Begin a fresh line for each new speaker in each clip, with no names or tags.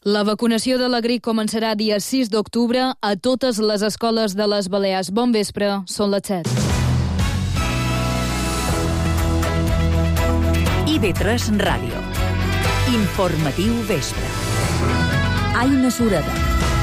La vacunació de la grip començarà dia 6 d'octubre a totes les escoles de les Balears. Bon vespre, són les 7.
IB3 Ràdio. Informatiu vespre. Aina Sureda.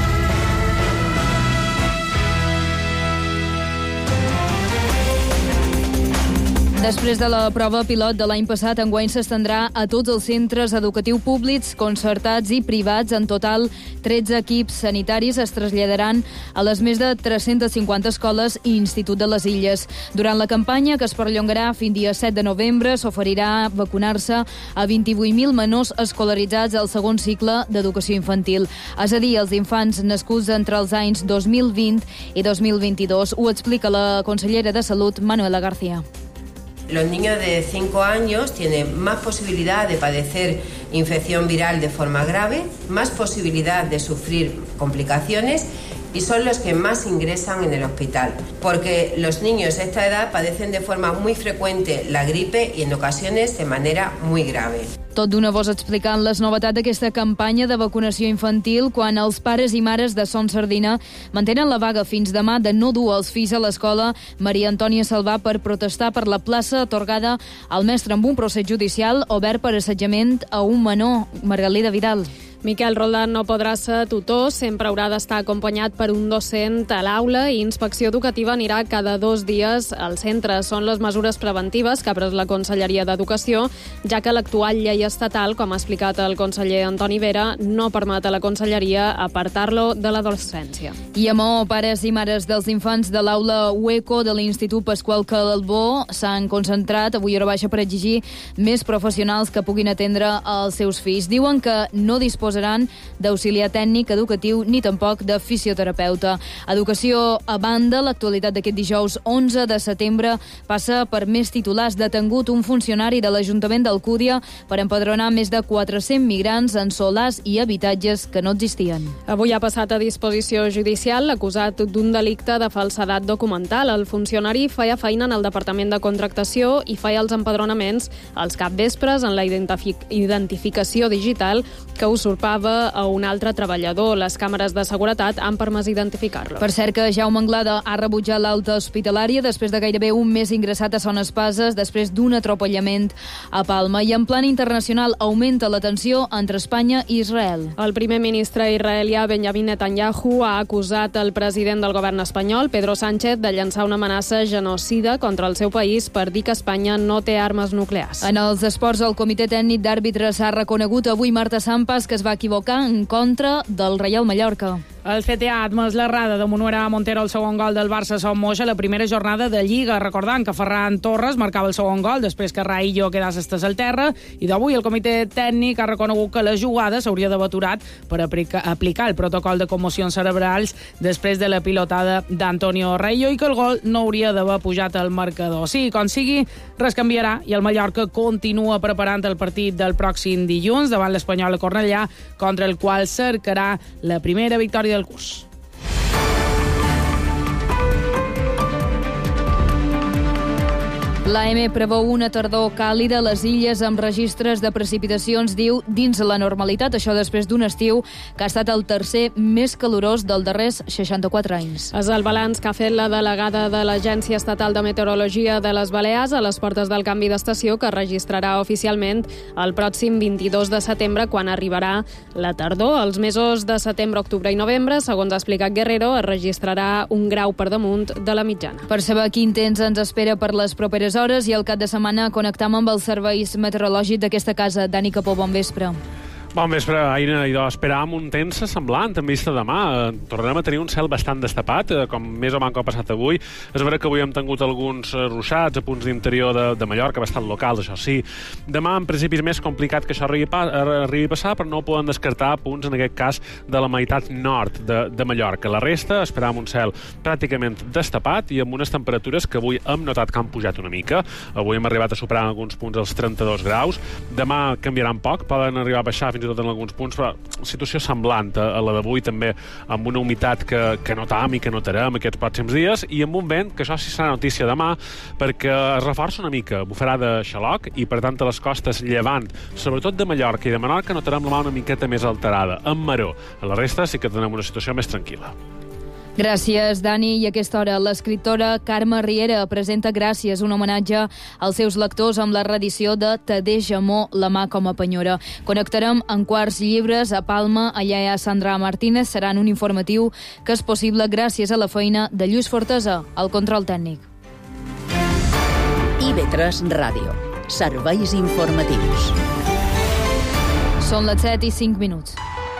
Després de la prova pilot de l'any passat, enguany s'estendrà a tots els centres educatius públics, concertats i privats. En total, 13 equips sanitaris es traslladaran a les més de 350 escoles i Institut de les Illes. Durant la campanya, que es perllongarà fins dia 7 de novembre, s'oferirà vacunar-se a 28.000 menors escolaritzats al segon cicle d'educació infantil. És a dir, els infants nascuts entre els anys 2020 i 2022. Ho explica la consellera de Salut, Manuela García.
Los niños de 5 años tienen más posibilidad de padecer infección viral de forma grave, más posibilidad de sufrir complicaciones y son los que más ingresan en el hospital, porque los niños de esta edad padecen de forma muy frecuente la gripe y en ocasiones de manera muy grave.
Tot d'una voz explicant les novetats d'aquesta campanya de vacunació infantil quan els pares i mares de Son Sardina mantenen la vaga fins demà de no dur els fills a l'escola Maria Antònia Salvà per protestar per la plaça atorgada al mestre amb un procés judicial obert per assetjament a un menor. Margalida Vidal.
Miquel Roldán no podrà ser tutor, sempre haurà d'estar acompanyat per un docent a l'aula i inspecció educativa anirà cada 2 dies al centre. Són les mesures preventives que ha pres la Conselleria d'Educació, ja que l'actual llei estatal, com ha explicat el conseller Antoni Vera, no permet a la Conselleria apartar-lo de la docència.
I a Maó, pares i mares dels infants de l'aula UECO de l'Institut Pasqual Calbó s'han concentrat avui hora baixa per exigir més professionals que puguin atendre els seus fills. Diuen que no disposaran d'auxiliar tècnic educatiu ni tampoc de fisioterapeuta. Educació a banda, l'actualitat d'aquest dijous 11 de setembre passa per més titulars. Detengut un funcionari de l'Ajuntament d'Alcúdia per empadronar més de 400 migrants en solars i habitatges que no existien.
Avui ha passat a disposició judicial l'acusat d'un delicte de falsedat documental. El funcionari feia feina en el Departament de Contractació i feia els empadronaments als capvespres en la identificació digital que usurpava a un altre treballador. Les càmeres de seguretat han permès identificar-lo.
Per cert que Jaume Anglada ha rebutjat l'alta hospitalària després de gairebé un mes ingressat a Son Espases després d'un atropellament a Palma. I en plan internacional augmenta la tensió entre Espanya i Israel.
El primer ministre israelià Benjamin Netanyahu ha acusat el president del govern espanyol, Pedro Sánchez, de llançar una amenaça genocida contra el seu país per dir que Espanya no té armes nuclears.
En els esports, el Comitè Tècnic d'Àrbitres ha reconegut avui Marta Sampas que es va equivocar en contra del Reial Mallorca.
El CTA ha admès l'errada de Monuera Montero el segon gol del Barça Son Moix a la primera jornada de Lliga, recordant que Ferran Torres marcava el segon gol després que Raillo quedés estès al terra, i d'avui el comitè tècnic ha reconegut que la jugada s'hauria d'haver aturat per aplicar el protocol de commocions cerebrals després de la pilotada d'Antonio Raillo i que el gol no hauria d'haver pujat al marcador. Sí, com sigui, res canviarà i el Mallorca continua preparant el partit del pròxim dilluns davant l'Espanyol a Cornellà, contra el qual cercarà la primera victòria del curs.
L'AM preveu una tardor càlida a les illes amb registres de precipitacions, diu, dins la normalitat. Això després d'un estiu que ha estat el tercer més calorós dels darrers 64 anys.
És el balanç que ha fet la delegada de l'Agència Estatal de Meteorologia de les Balears a les portes del canvi d'estació, que registrarà oficialment el pròxim 22 de setembre, quan arribarà la tardor. Els mesos de setembre, octubre i novembre, segons ha explicat Guerrero, es registrarà un grau per damunt de la mitjana.
Per saber quin temps ens espera per les properes hores i el cap de setmana connectam amb els serveis meteorològics d'aquesta casa. Dani Capó, bon vespre.
Bon vespre, Aina. Idò, esperàvem un temps semblant en vista de demà. Tornarem a tenir un cel bastant destapat, com més o manco ha passat avui. És vera que avui hem tingut alguns ruixats a punts d'interior de Mallorca, bastant locals, això sí. Demà, en principi, és més complicat que això arribi a passar, però no poden descartar punts, en aquest cas, de la meitat nord de Mallorca. La resta, esperàvem un cel pràcticament destapat i amb unes temperatures que avui hem notat que han pujat una mica. Avui hem arribat a superar en alguns punts els 32 graus. Demà canviaran poc, poden arribar a baixar fins fins i tot en alguns punts, però situació semblant a la d'avui, també amb una humitat que notam i que notarem aquests pròxims dies, i amb un vent, que això sí serà notícia demà, perquè es reforça una mica, bufarà de xaloc, i per tant a les costes llevant, sobretot de Mallorca i de Menorca, notarem la mà una miqueta més alterada, amb maror. A la resta sí que tenim una situació més tranquil·la.
Gràcies, Dani. I a aquesta hora l'escriptora Carme Riera presenta Gràcies, un homenatge als seus lectors amb la reedició de Te deix amor, la mà com a penyora. Connectarem en Quarts Llibres a Palma. Allà hi ha Sandra Martínez. Serà en un informatiu que és possible gràcies a la feina de Lluís Fortesa, al control tècnic.
IB3 Ràdio. Serveis informatius.
Són les 7:05.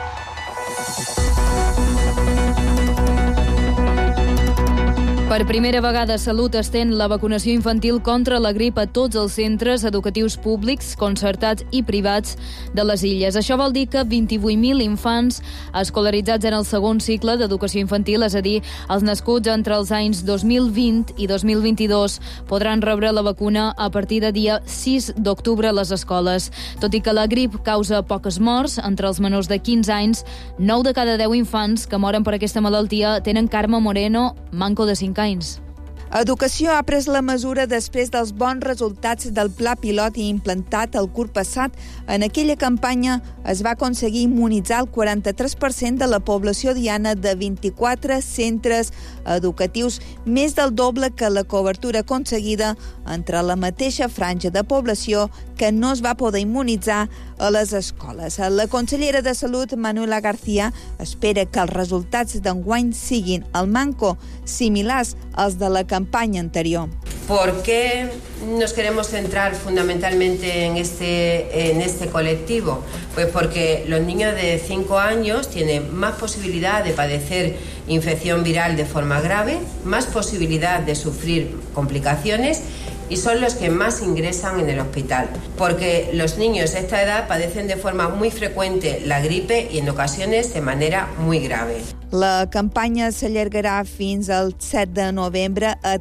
Per primera vegada, Salut estén la vacunació infantil contra la grip a tots els centres educatius públics, concertats i privats de les Illes. Això vol dir que 28.000 infants escolaritzats en el segon cicle d'educació infantil, és a dir, els nascuts entre els anys 2020 i 2022, podran rebre la vacuna a partir de dia 6 d'octubre a les escoles. Tot i que la grip causa poques morts, entre els menors de 15 anys, 9 de cada 10 infants que moren per aquesta malaltia tenen Carme Moreno, manco de 5 anys.
Educació ha pres la mesura després dels bons resultats del pla pilot implantat el curs passat. En aquella campanya es va aconseguir immunitzar el 43% de la població diana de 24 centres educatius, més del doble que la cobertura aconseguida entre la mateixa franja de població que no es va poder immunitzar a les escoles. La consellera de Salut, Manuela García, espera que els resultats d'enguany siguin al manco similars als de la campaña anterior.
¿Por qué nos queremos centrar fundamentalmente en este colectivo? Pues porque los niños de 5 años tienen más posibilidad de padecer infección viral de forma grave, más posibilidad de sufrir complicaciones y son los que más ingresan en el hospital, porque los niños de esta edad padecen de forma muy frecuente la gripe y en ocasiones de manera muy grave.
La campanya s'allargarà fins al 7 de novembre a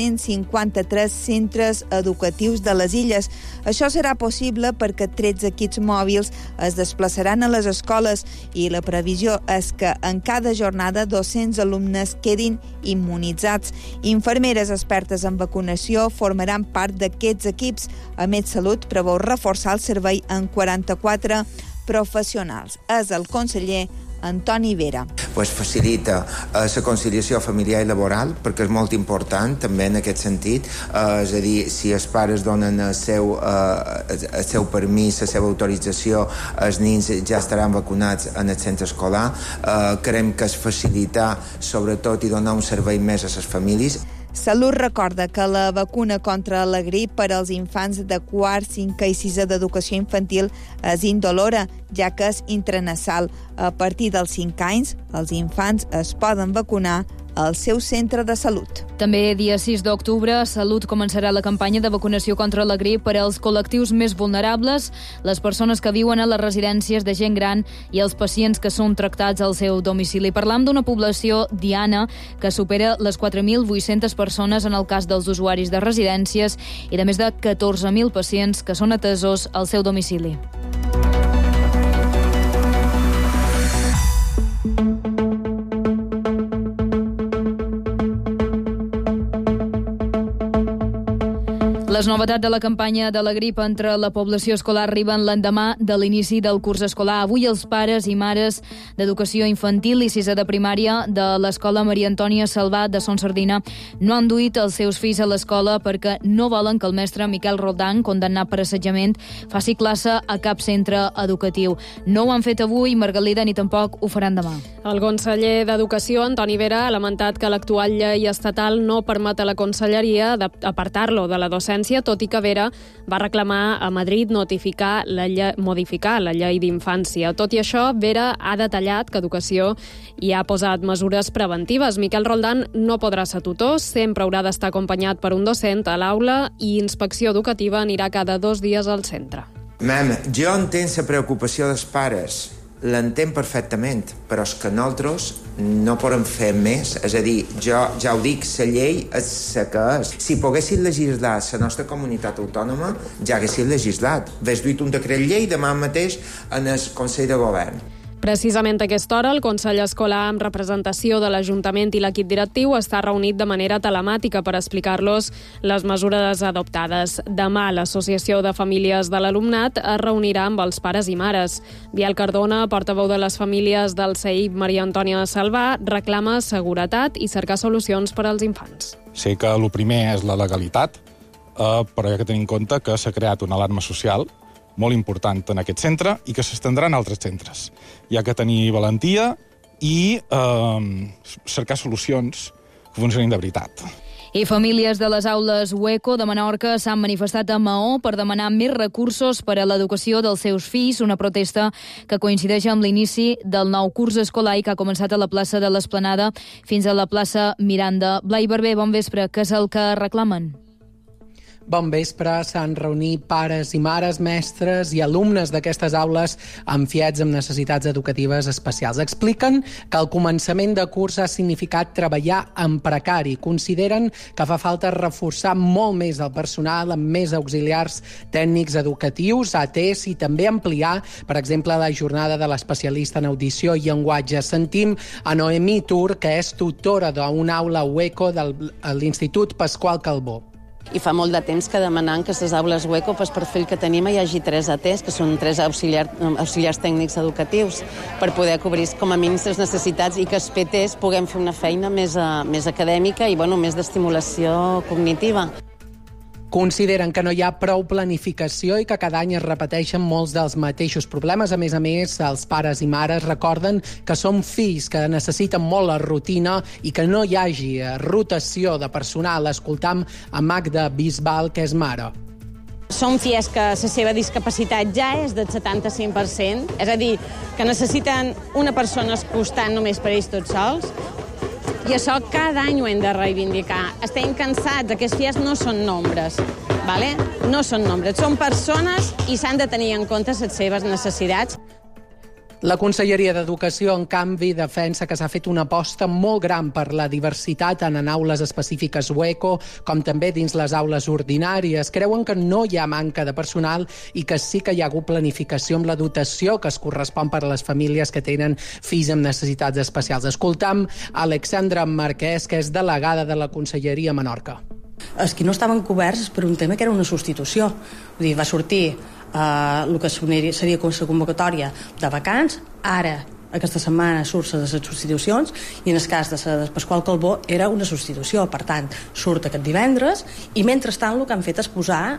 353 centres educatius de les Illes. Això serà possible perquè 13 equips mòbils es desplaçaran a les escoles i la previsió és que en cada jornada 200 alumnes quedin immunitzats. Infermeres expertes en vacunació formaran part d'aquests equips. A MedSalut preveu reforçar el servei en 44 professionals. És el conseller Antoni Vera.
Pues facilita la conciliació familiar i laboral, perquè és molt important també en aquest sentit, és a dir, si els pares donen el seu permís, la seva autorització, els nens ja estaran vacunats en el centre escolar. Creiem que es facilitar sobretot i donar un servei més a les famílies.
Salut recorda que la vacuna contra la grip per als infants de quart, 5 i 6 d'educació infantil és indolora, ja que és intranasal. A partir dels 5 anys, els infants es poden vacunar al seu centre de salut.
També dia 6 d'octubre, Salut començarà la campanya de vacunació contra la grip per als col·lectius més vulnerables, les persones que viuen a les residències de gent gran i els pacients que són tractats al seu domicili. Parlam d'una població diana que supera les 4.800 persones en el cas dels usuaris de residències i de més de 14.000 pacients que són atesos al seu domicili. Les novetats de la campanya de la grip entre la població escolar arriben l'endemà de l'inici del curs escolar. Avui els pares i mares d'educació infantil i 6a de primària de l'Escola Maria Antònia Salvat de Son Sardina no han duit els seus fills a l'escola perquè no volen que el mestre Miquel Roldán, condemnat per assetjament, faci classe a cap centre educatiu. No ho han fet avui, Margalida, ni tampoc ho faran demà.
El conseller d'Educació, Antoni Vera, ha lamentat que l'actual llei estatal no permet a la conselleria apartar-lo de la docència, tot i que Vera va reclamar a Madrid modificar la llei d'infància. Tot i això, Vera ha detallat que Educació hi ha posat mesures preventives. Miquel Roldán no podrà ser tutor, sempre haurà d'estar acompanyat per un docent a l'aula i inspecció educativa anirà cada 2 dies al centre.
Jo entenc la preocupació dels pares, l'entenc perfectament, però és que nosaltres no podem fer més. És a dir, jo ja ho dic, la llei és la que és. Si poguessin legislar la nostra comunitat autònoma, ja haguessin legislat. Ves duit un decret llei demà mateix en el Consell de Govern.
Precisament a aquesta hora, el Consell Escolar, amb representació de l'Ajuntament i l'equip directiu, està reunit de manera telemàtica per explicar-los les mesures adoptades. Demà, l'Associació de Famílies de l'Alumnat es reunirà amb els pares i mares. Biel Cardona, portaveu de les famílies del CEIP Maria Antònia Salvà, reclama seguretat i cercar solucions per als infants.
Sé que el primer és la legalitat, però hi ha que tenir en compte que s'ha creat una alarma social molt important en aquest centre i que s'estendrà en altres centres. Hi ha que tenir valentia i cercar solucions que funcionin de veritat.
I famílies de les aules UECO de Menorca s'han manifestat a Maó per demanar més recursos per a l'educació dels seus fills, una protesta que coincideix amb l'inici del nou curs escolar i que ha començat a la plaça de l'Esplanada fins a la plaça Miranda. Blai Barber, bon vespre. Què és el que reclamen?
Bon vespre, s'han reunit pares i mares, mestres i alumnes d'aquestes aules amb fiets amb necessitats educatives especials. Expliquen que el començament de curs ha significat treballar en precari. Consideren que fa falta reforçar molt més el personal amb més auxiliars tècnics educatius, ATs, i també ampliar, per exemple, la jornada de l'especialista en audició i llenguatge. Sentim a Noemí Tur, que és tutora d'una aula UECO de l'Institut Pasqual Calbó.
I fa molt de temps que demanem que les aules UECO, per perfil que tenim, hi hagi 3 ATs, que són 3 auxiliars tècnics educatius, per poder cobrir com a mínim les necessitats i que els PTs puguem fer una feina més acadèmica i més d'estimulació cognitiva.
Consideren que no hi ha prou planificació i que cada any es repeteixen molts dels mateixos problemes. A més, els pares i mares recorden que són fills que necessiten molt la rutina i que no hi hagi rotació de personal. Escoltam a Magda Bisbal, que és mare.
Són filles que la seva discapacitat ja és del 75%, és a dir, que necessiten una persona al costat només per ells tots sols. I això cada any ho hem de reivindicar. Estem cansats, aquests filles no són nombres, ¿vale? No són nombres, són persones i s'han de tenir en compte les seves necessitats.
La Conselleria d'Educació, en canvi, defensa que s'ha fet una aposta molt gran per la diversitat en aules específiques UECO, com també dins les aules ordinàries. Creuen que no hi ha manca de personal i que sí que hi ha hagut planificació amb la dotació que es correspon per a les famílies que tenen fills amb necessitats especials. Escoltam Alexandra Marquès, que és delegada de la Conselleria a Menorca.
Els que no estaven coberts per un tema que era una substitució. Vull dir, va sortir el que seria com la convocatòria de vacants, ara aquesta setmana surt de les substitucions i en el cas de la Pasqual Calbó era una substitució, per tant surt aquest divendres i mentrestant el que han fet és posar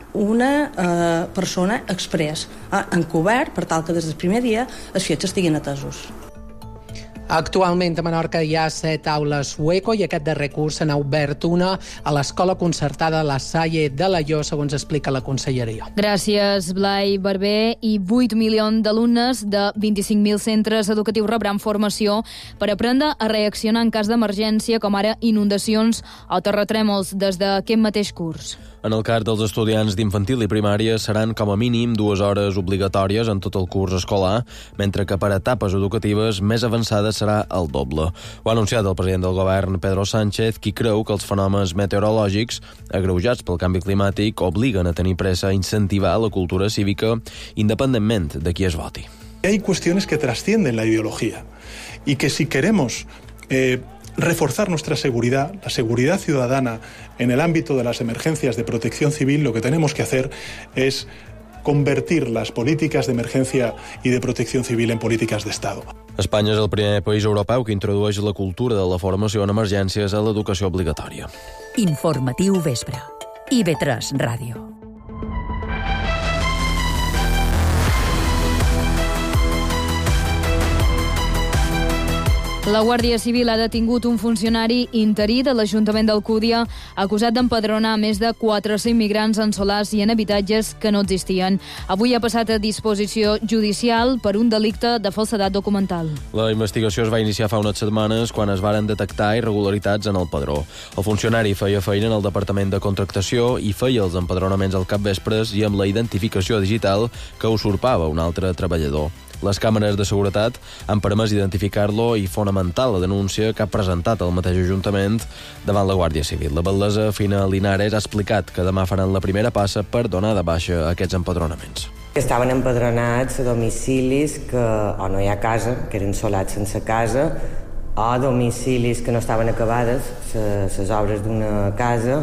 una persona express encobert per tal que des del primer dia els fiets estiguin atesos.
Actualment a Menorca hi ha 7 aules UECO i aquest darrer curs se n'ha obert una a l'Escola Concertada La Salle de Laió, segons explica la Conselleria.
Gràcies, Blai Barber. I 8 milions d'alumnes de 25.000 centres educatius rebran formació per aprendre a reaccionar en cas d'emergència, com ara inundacions o terratrèmols, des d'aquest mateix curs.
En el cas dels estudiants d'infantil i primària seran com a mínim 2 hores obligatòries en tot el curs escolar, mentre que per etapes educatives més avançades serà el doble. Ho ha anunciat el president del govern, Pedro Sánchez, qui creu que els fenòmens meteorològics agreujats pel canvi climàtic obliguen a tenir pressa a incentivar la cultura cívica independentment de qui es voti.
Hay cuestiones que trascienden la ideología y que si queremos reforzar nuestra seguridad, la seguridad ciudadana en el ámbito de las emergencias de protección civil, lo que tenemos que hacer es convertir las políticas de emergencia y de protección civil en políticas de Estado.
Espanya és el primer país europeu que introdueix la cultura de la formació en emergències a l'educació obligatòria.
Informatiu vespre. IB3 Ràdio.
La Guàrdia Civil ha detingut un funcionari interí de l'Ajuntament d'Alcúdia acusat d'empadronar més de 400 migrants en solars i en habitatges que no existien. Avui ha passat a disposició judicial per un delicte de falsedat documental.
La investigació es va iniciar fa unes setmanes quan es varen detectar irregularitats en el padró. El funcionari feia feina en el Departament de Contractació i feia els empadronaments al capvespres i amb la identificació digital que usurpava un altre treballador. Les càmeres de seguretat han permès identificar-lo i fonamentar la denúncia que ha presentat el mateix Ajuntament davant la Guàrdia Civil. La batlessa Fina Linares ha explicat que demà faran la primera passa per donar de baixa aquests empadronaments.
Estaven empadronats a domicilis que o no hi ha casa, que eren solats sense casa, o domicilis que no estaven acabades, les obres d'una casa,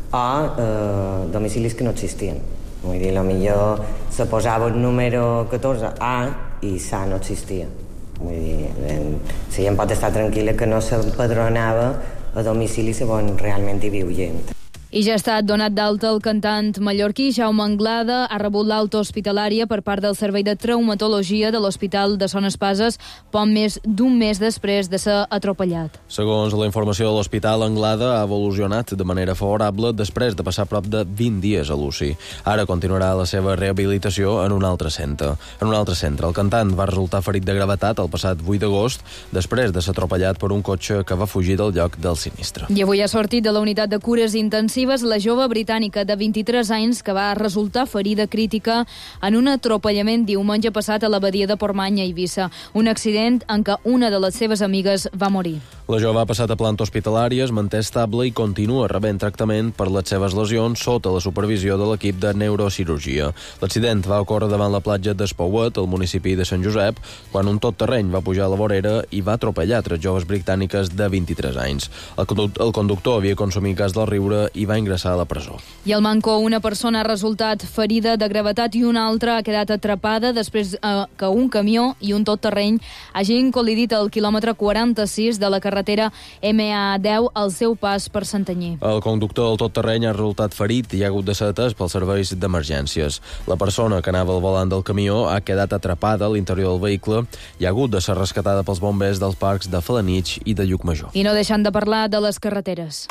o domicilis que no existien. Vull dir, potser se posava el número 14A i s'A no existia. Vull dir, la gent pot estar tranquil·la que no s'empadronava a domicilis on realment hi viu gent.
I ja ha estat donat d'alta el cantant mallorquí Jaume Anglada. Ha rebut l'alta hospitalària per part del Servei de Traumatologia de l'Hospital de Son Espases poc més d'un mes després de ser atropellat.
Segons la informació de l'hospital, Anglada ha evolucionat de manera favorable després de passar prop de 20 dies a l'UCI. Ara continuarà la seva rehabilitació en un altre centre. El cantant va resultar ferit de gravetat el passat 8 d'agost després de ser atropellat per un cotxe que va fugir del lloc del sinistre.
I avui ha sortit de la unitat de cures intensives la jove britànica de 23 anys que va resultar ferida crítica en un atropellament diumenge passat a la badia de Portmany a Eivissa, un accident en què una de les seves amigues va morir.
La jove ha passat a planta hospitalària, es manté estable i continua rebent tractament per les seves lesions sota la supervisió de l'equip de neurocirurgia. L'accident va ocórrer davant la platja d'Espauet, al municipi de Sant Josep, quan un tot-terreny va pujar a la vorera i va atropellar 3 joves britàniques de 23 anys. El conductor havia consumit gas del riure i va ingressar a la presó.
I al Manco, una persona ha resultat ferida de gravetat i una altra ha quedat atrapada després que un camió i un tot-terreny hagin col·lidit al quilòmetre 46 de la carretera MA10 al seu pas per Santanyí.
El conductor del tot-terreny ha resultat ferit i ha hagut de ser atès pels serveis d'emergències. La persona que anava al volant del camió ha quedat atrapada a l'interior del vehicle i ha hagut de ser rescatada pels bombers dels parcs de Felanitx i de Llucmajor.
I no deixant de parlar de les carreteres.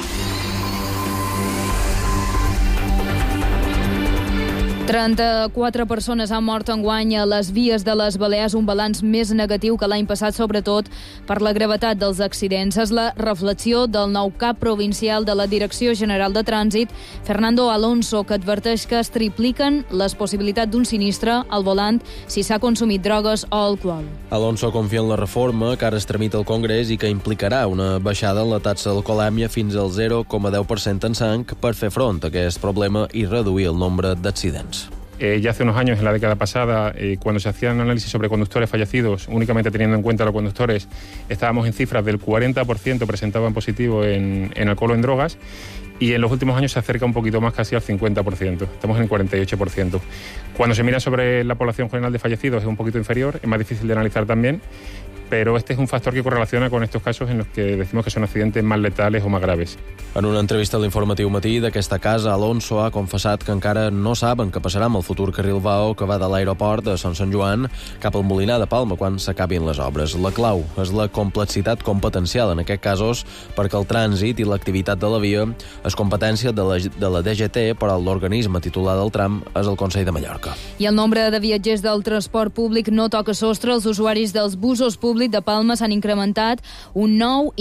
34 persones han mort enguany a les vies de les Balears, un balanç més negatiu que l'any passat, sobretot per la gravetat dels accidents. És la reflexió del nou cap provincial de la Direcció General de Trànsit, Fernando Alonso, que adverteix que es tripliquen les possibilitats d'un sinistre al volant si s'ha consumit drogues o alcohol.
Alonso confia en la reforma que ara es tramita al Congrés i que implicarà una baixada en la taxa d'alcoholèmia fins al 0,10% en sang per fer front a aquest problema i reduir el nombre d'accidents.
Ya hace unos años, en la década pasada, cuando se hacían análisis sobre conductores fallecidos, únicamente teniendo en cuenta a los conductores, estábamos en cifras del 40% presentaban positivo en alcohol o en drogas, y en los últimos años se acerca un poquito más, casi al 50%. Estamos en el 48%. Cuando se mira sobre la población general de fallecidos es un poquito inferior, es más difícil de analizar también, pero este es un factor que correlaciona con estos casos en los que decimos que son accidentes más letales o más graves.
En una entrevista a l'Informatiu Matí d'aquesta casa, Alonso ha confessat que encara no saben què passarà amb el futur carril Vao que va de l'aeroport de Sant Joan cap al Molinar de Palma quan s'acabin les obres. La clau és la complexitat competencial en aquests casos perquè el trànsit i l'activitat de la via és competència de la DGT, però l'organisme titular del tram és el Consell de Mallorca.
I el nombre de viatgers del transport públic no toca sostre. Els usuaris dels busos públics de Palma s'han incrementat un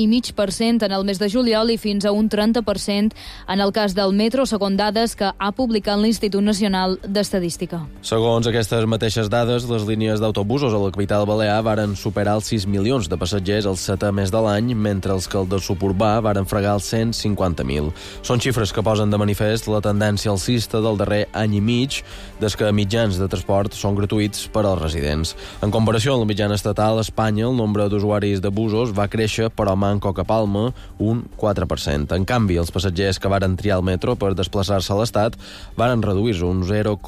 9,5% en el mes de juliol i fins a un 30% en el cas del metro, segons dades que ha publicat l'Institut Nacional d'Estadística.
Segons aquestes mateixes dades, les línies d'autobusos a la capital balear varen superar els 6 milions de passatgers el 7è mes de l'any, mentre els que el del suburbà varen fregar els 150.000. Són xifres que posen de manifest la tendència alcista del darrer any i mig, des que mitjans de transport són gratuïts per als residents. En comparació amb la mitjana estatal, a Espanya el nombre d'usuaris de busos va créixer, però manco que a Palma, un 4%. En canvi, els passatgers que varen triar el metro per desplaçar-se a l'Estat varen reduir-se un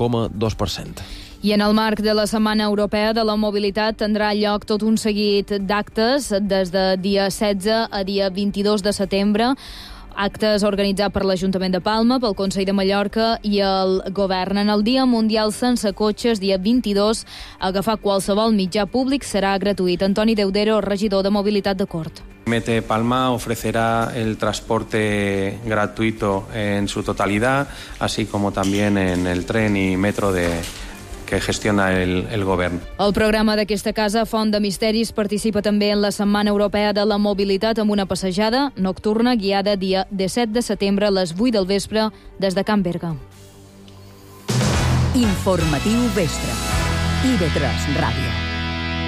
0,2%.
I en el marc de la Setmana Europea de la Mobilitat tindrà lloc tot un seguit d'actes des de dia 16 a dia 22 de setembre. Actes organitzats per l'Ajuntament de Palma, pel Consell de Mallorca i el Govern. En el Dia Mundial Sense Cotxes, dia 22, agafar qualsevol mitjà públic serà gratuït. Antoni Deudero, regidor de Mobilitat de Cort.
Mete Palma ofrecerá el transporte gratuito en su totalidad, así como también en el tren y metro que gestiona el govern.
El programa d'aquesta casa, Font de Misteris, participa també en la Setmana Europea de la Mobilitat amb una passejada nocturna guiada dia 17 de setembre a les 8 del vespre des de Can Berga.
Informatiu Vespre. IB3 Ràdio.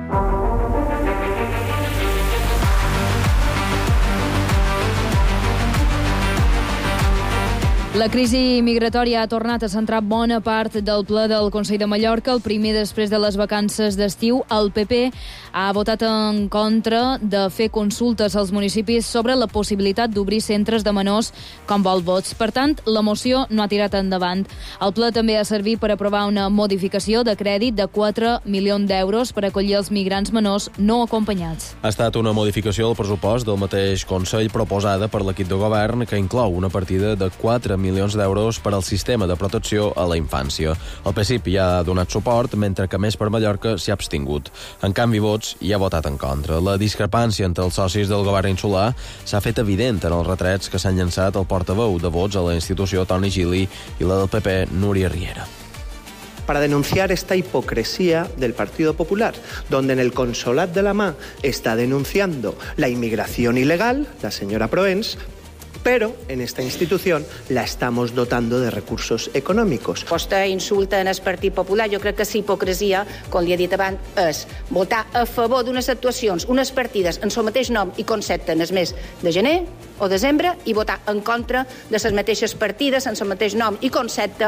La crisi migratòria ha tornat a centrar bona part del ple del Consell de Mallorca. El primer després de les vacances d'estiu, el PP ha votat en contra de fer consultes als municipis sobre la possibilitat d'obrir centres de menors com vol vots. Per tant, la moció no ha tirat endavant. El ple també ha servit per aprovar una modificació de crèdit de 4 milions d'euros per acollir els migrants menors no acompanyats.
Ha estat una modificació del pressupost del mateix Consell proposada per l'equip de govern que inclou una partida de 4 milions d'euros per al sistema de protecció a la infància. El PSIP hi ha donat suport, mentre que Més per Mallorca s'hi ha abstingut. En canvi, Vots hi ha votat en contra. La discrepància entre els socis del govern insular s'ha fet evident en els retrets que s'han llançat el portaveu de Vots a la institució, Toni Gili, i la del PP, Núria Riera.
Para denunciar esta hipocresía del Partido Popular, donde en el Consolat de la Mà está denunciando la inmigración ilegal, la señora Proens, pero en esta institución la estamos dotando de recursos econòmics.
Vostè insulta en el Partit Popular. Jo crec que la hipocresia, com li he dit abans, és votar a favor d'unes actuacions, unes partides en el mateix nom i concepte en el mes de gener o desembre i votar en contra de les mateixes partides en el mateix nom i concepte.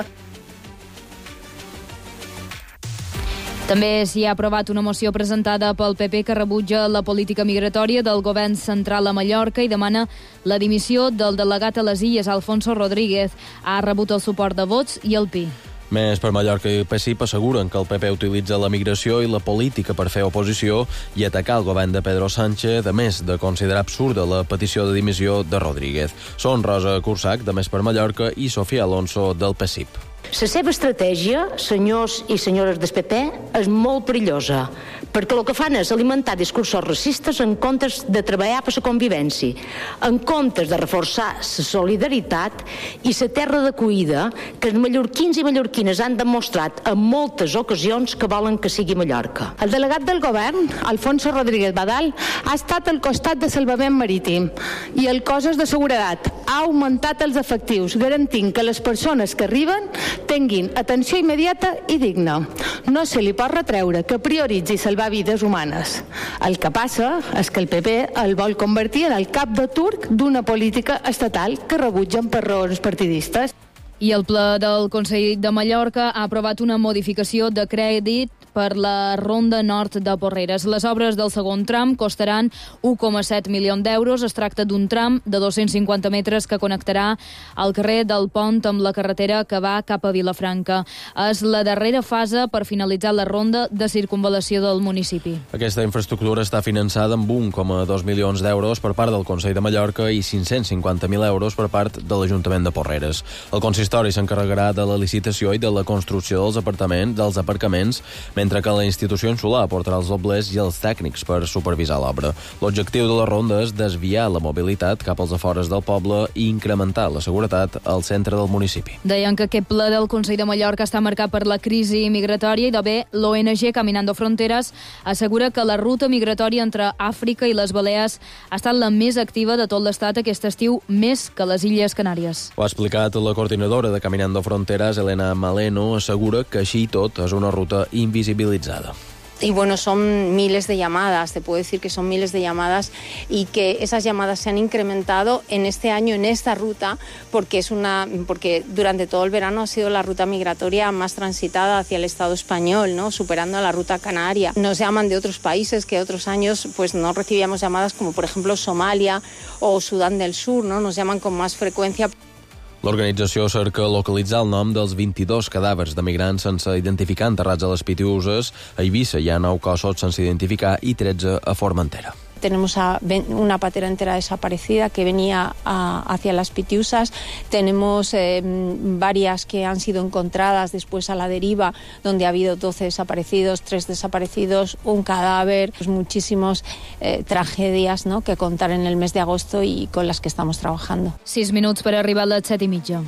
També s'hi ha aprovat una moció presentada pel PP que rebutja la política migratòria del govern central a Mallorca i demana la dimissió del delegat a les Illes, Alfonso Rodríguez. Ha rebut el suport de Vots i el PI.
Més per Mallorca i PSIP asseguren que el PP utilitza la migració i la política per fer oposició i atacar el govern de Pedro Sánchez, a més de considerar absurda la petició de dimissió de Rodríguez. Són Rosa Cursac, de Més per Mallorca, i Sofia Alonso, del PSIP.
La seva estratègia, senyors i senyores del PP, és molt perillosa, perquè el que fan és alimentar discursos racistes en comptes de treballar per la convivència, en comptes de reforçar la solidaritat i la terra d'acollida que els mallorquins i mallorquines han demostrat en moltes ocasions que volen que sigui Mallorca.
El delegat del govern, Alfonso Rodríguez Badal, ha estat al costat de Salvament Marítim i el cos de seguretat ha augmentat els efectius, garantint que les persones que arriben tinguin atenció immediata i digna. No se li pot retreure que prioritzi salvar vides humanes. El que passa és que el PP el vol convertir en el cap de turc d'una política estatal que rebutgen per raons partidistes.
I el ple del Consell de Mallorca ha aprovat una modificació de crèdit per la Ronda Nord de Porreres. Les obres del segon tram costaran 1,7 milions d'euros. Es tracta d'un tram de 250 metres que connectarà el carrer del Pont amb la carretera que va cap a Vilafranca. És la darrera fase per finalitzar la ronda de circunvalació del municipi.
Aquesta infraestructura està finançada amb 1,2 milions d'euros per part del Consell de Mallorca i 550.000 euros per part de l'Ajuntament de Porreres. El consistori s'encarregarà de la licitació i de la construcció dels aparcaments, mentre que la institució insular aportarà els doblers i els tècnics per supervisar l'obra. L'objectiu de la ronda és desviar la mobilitat cap als afores del poble i incrementar la seguretat al centre del municipi.
Deien que aquest ple del Consell de Mallorca està marcat per la crisi migratòria i de bé l'ONG Caminando Fronteras assegura que la ruta migratòria entre Àfrica i les Balears ha estat la més activa de tot l'estat aquest estiu, més que les Illes Canàries.
Ho ha explicat la coordinadora de Caminando Fronteras, Elena Maleno, assegura que així i tot és una ruta invisibilitzada.
Y bueno, son miles de llamadas, te puedo decir que son miles de llamadas y que esas llamadas se han incrementado en este año, en esta ruta, porque durante todo el verano ha sido la ruta migratoria más transitada hacia el Estado español, ¿no? Superando a la ruta canaria. Nos llaman de otros países que otros años pues no recibíamos llamadas, como por ejemplo Somalia o Sudán del Sur, ¿no? Nos llaman con más frecuencia.
L'organització cerca localitzar el nom dels 22 cadàvers de migrants sense identificar enterrats a les Pitiüses. A Eivissa hi ha 9 cossos sense identificar i 13 a Formentera.
Tenemos a una patera entera desaparecida que venía hacia las Pitiusas. Tenemos varias que han sido encontradas después a la deriva, donde ha habido 12 desaparecidos, 3 desaparecidos, un cadáver. Pues muchísimas tragedias, ¿no?, que contar en el mes de agosto y con las que estamos trabajando.
6 minuts per arribar a les 7:30.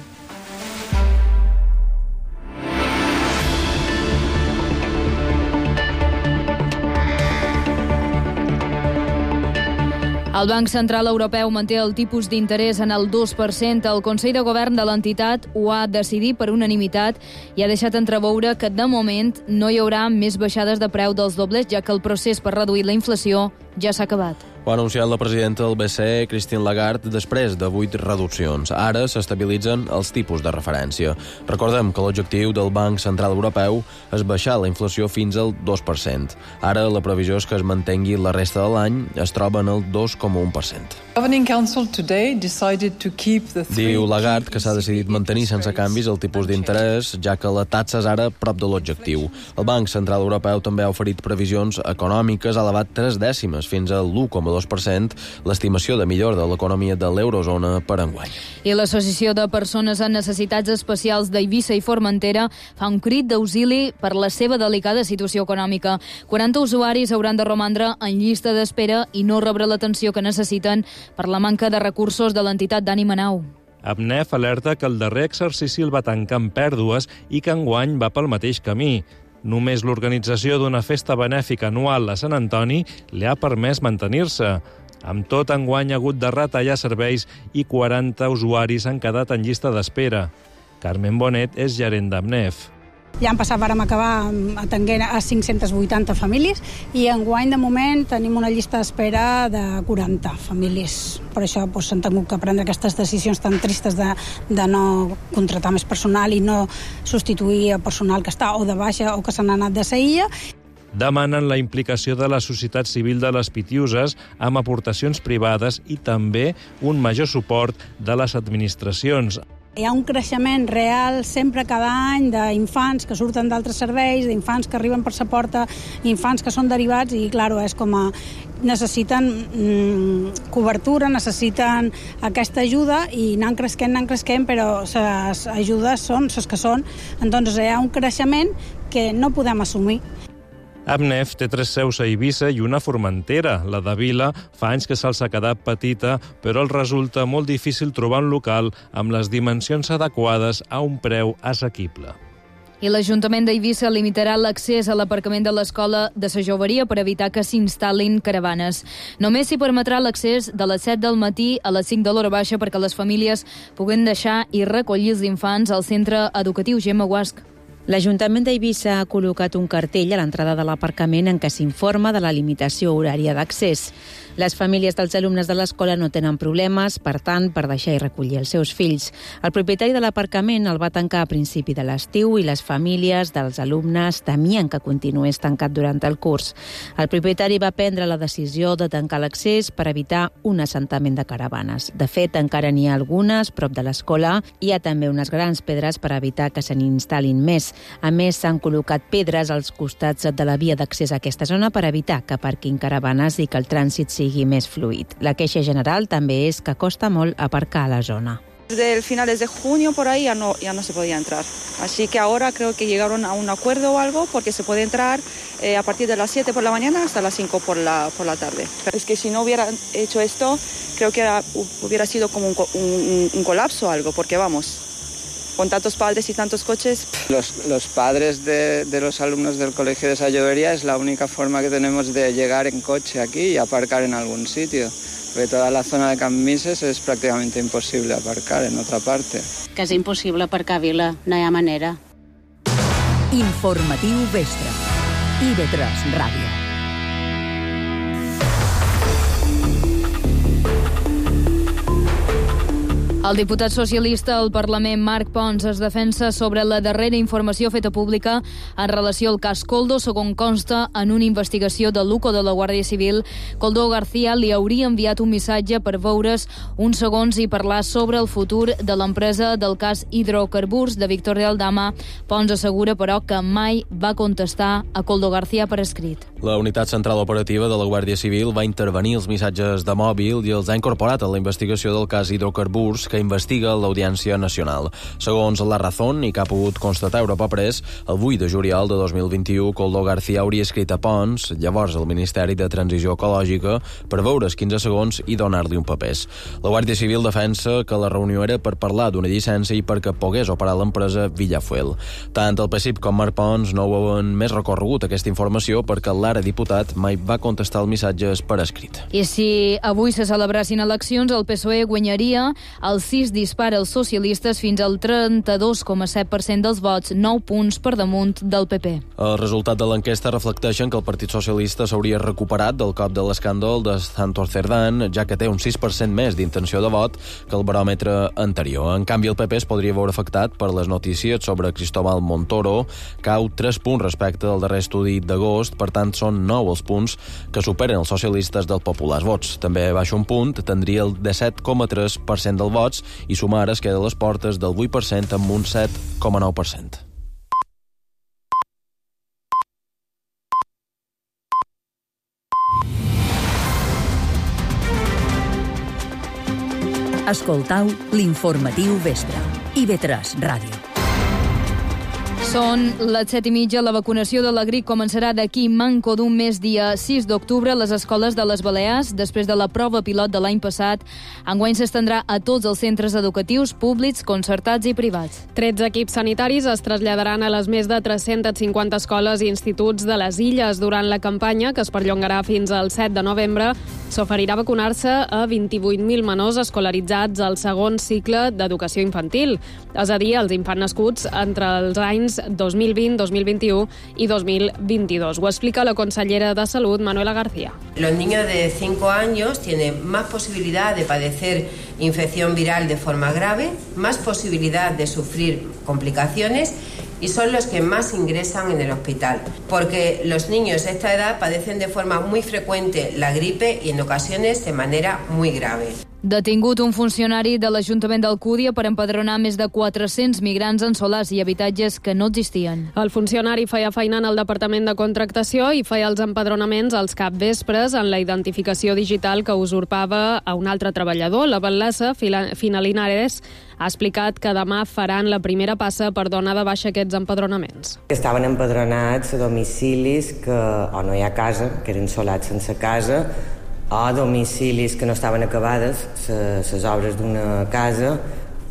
El Banc Central Europeu manté el tipus d'interès en el 2%. El Consell de Govern de l'entitat ho ha decidit per unanimitat i ha deixat entreveure que, de moment, no hi haurà més baixades de preu dels dobles, ja que el procés per reduir la inflació ja s'ha acabat.
Ho ha anunciat la presidenta del BCE, Christine Lagarde, després de 8 reduccions. Ara s'estabilitzen els tipus de referència. Recordem que l'objectiu del Banc Central Europeu és baixar la inflació fins al 2%. Ara la previsió és que es mantengui la resta de l'any, es troba en el 2,1%. Diu Lagarde que s'ha decidit mantenir sense canvis el tipus d'interès, ja que la taxa és ara prop de l'objectiu. El Banc Central Europeu també ha oferit previsions econòmiques, ha elevat 3 dècimes fins a l'1,2% l'estimació de millora de l'economia de l'eurozona per enguany.
I l'Associació de Persones amb Necessitats Especials d'Eivissa i Formentera fa un crit d'auxili per la seva delicada situació econòmica. 40 usuaris hauran de romandre en llista d'espera i no rebre l'atenció que necessiten per la manca de recursos de l'entitat d'Ànima Nau.
ABNEF alerta que el darrer exercici el va tancar amb pèrdues i que enguany va pel mateix camí. Només l'organització d'una festa benèfica anual a Sant Antoni li ha permès mantenir-se. Amb tot, enguany ha hagut de retallar serveis i 40 usuaris han quedat en llista d'espera. Carmen Bonet és gerent d'ABNEF.
L'any passat vàrem acabar atenent a 580 famílies i enguany, de moment, tenim una llista d'espera de 40 famílies. Per això s'han hagut que prendre aquestes decisions tan tristes de no contratar més personal i no substituir el personal que està o de baixa o que se n'ha anat de Seïlla.
Demanen la implicació de la societat civil de les Pitiuses amb aportacions privades i també un major suport de les administracions.
Hi ha un creixement real sempre cada any d'infants que surten d'altres serveis, d'infants que arriben per sa porta, infants que són derivats i, clar, és com a necessiten cobertura, necessiten aquesta ajuda i anant creixent, però les ajudes són les que són. Entonces hi ha un creixement que no podem assumir.
ABNEF té 3 seus a Eivissa i una a Formentera. La de Vila fa anys que se'ls ha quedat petita, però els resulta molt difícil trobar un local amb les dimensions adequades a un preu assequible.
I l'Ajuntament d'Eivissa limitarà l'accés a l'aparcament de l'Escola de la Joveria per evitar que s'instal·lin caravanes. Només s'hi permetrà l'accés de les 7 del matí a les 5 de l'hora baixa perquè les famílies puguen deixar i recollir els infants al centre educatiu Gemma Guasc.
L'Ajuntament d'Eivissa ha col·locat un cartell a l'entrada de l'aparcament en què s'informa de la limitació horària d'accés. Les famílies dels alumnes de l'escola no tenen problemes, per tant, per deixar i recollir els seus fills. El propietari de l'aparcament el va tancar a principi de l'estiu i les famílies dels alumnes temien que continués tancat durant el curs. El propietari va prendre la decisió de tancar l'accés per evitar un assentament de caravanes. De fet, encara n'hi ha algunes prop de l'escola. Hi ha també unes grans pedres per evitar que se n'instal·lin més. A més, s'han col·locat pedres als costats de la via d'accés a aquesta zona per evitar que aparquin caravanes i que el trànsit sigui més fluid. La queixa general també és que costa molt aparcar a la zona.
Desde finales de junio por ahí ya no se podía entrar. Así que ahora creo que llegaron a un acuerdo o algo porque se puede entrar a partir de las 7 por la mañana hasta las 5 por la tarde. Es que si no hubieran hecho esto, creo que hubiera sido como un colapso o algo, porque vamos, con tantos padres y tantos coches.
Los padres de los alumnos del colegio de esa Llovería es la única forma que tenemos de llegar en coche aquí y aparcar en algún sitio. Porque toda la zona de Can Mises es prácticamente imposible aparcar en otra parte.
Que és impossible aparcar a Vila, no hi ha manera.
Informatiu Vespre. IB3 Ràdio.
El diputat socialista al Parlament, Marc Pons, es defensa sobre la darrera informació feta pública en relació al cas Koldo, segons consta en una investigació de l'UCO de la Guàrdia Civil. Koldo García li hauria enviat un missatge per veure's uns segons i parlar sobre el futur de l'empresa del cas Hidrocarburs de Víctor de Aldama. Pons assegura, però, que mai va contestar a Koldo García per escrit.
La unitat central operativa de la Guàrdia Civil va intervenir els missatges de mòbil i els ha incorporat a la investigació del cas Hidrocarburs, que que investiga l'Audiència Nacional. Segons La Razón, i que ha pogut constatar Europa Press, el 8 de juliol de 2021, Koldo García hauria escrit a Pons, llavors al Ministeri de Transició Ecològica, per veure's 15 segons i donar-li un papers. La Guàrdia Civil defensa que la reunió era per parlar d'una llicència i perquè pogués operar l'empresa Villafuel. Tant el PSIP com Marc Pons no veuen més recorregut aquesta informació perquè l'ara diputat mai va contestar els missatges per escrit.
I si avui se celebrassin eleccions, el PSOE guanyaria, el 6 dispara els socialistes fins al 32,7% dels vots, 9 punts per damunt del PP.
El resultat de l'enquesta reflecteixen que el Partit Socialista s'hauria recuperat del cop de l'escàndol de Santos Cerdán, ja que té un 6% més d'intenció de vot que el baròmetre anterior. En canvi, el PP es podria veure afectat per les notícies sobre Cristóbal Montoro, cau 3 punts respecte al darrer estudi d'agost, per tant són 9 els punts que superen els socialistes del Populars Vots. També baixa un punt, tindria el 17,3% dels vots i sumar es queda a les portes del 8% amb un 7,9%.
Escoltau l'informatiu vespre. IB3 Ràdio.
Són les 7:30. La vacunació de la grip començarà d'aquí manco d'un mes, dia 6 d'octubre, a les escoles de les Balears. Després de la prova pilot de l'any passat, enguany s'estendrà a tots els centres educatius públics, concertats i privats.
13 equips sanitaris es traslladaran a les més de 350 escoles i instituts de les Illes. Durant la campanya, que es perllongarà fins al 7 de novembre, s'oferirà vacunar-se a 28.000 menors escolaritzats al segon cicle d'educació infantil, és a dir, els infants nascuts entre els anys 2020, 2021 y 2022. Ho explica la consellera de Salud, Manuela García.
Los niños de 5 años tienen más posibilidad de padecer infección viral de forma grave, más posibilidad de sufrir complicaciones y son los que más ingresan en el hospital, porque los niños de esta edad padecen de forma muy frecuente la gripe y en ocasiones de manera muy grave.
Detingut un funcionari de l'Ajuntament d'Alcúdia per empadronar més de 400 migrants en solars i habitatges que no existien.
El funcionari feia feina en el Departament de Contractació i feia els empadronaments als capvespres en la identificació digital que usurpava a un altre treballador. La batlessa, Fina Linares, ha explicat que demà faran la primera passa per donar de baixa aquests empadronaments.
Estaven empadronats a domicilis que o no hi ha casa, que eren solats sense casa, o domicilis que no estaven acabades, les obres d'una casa,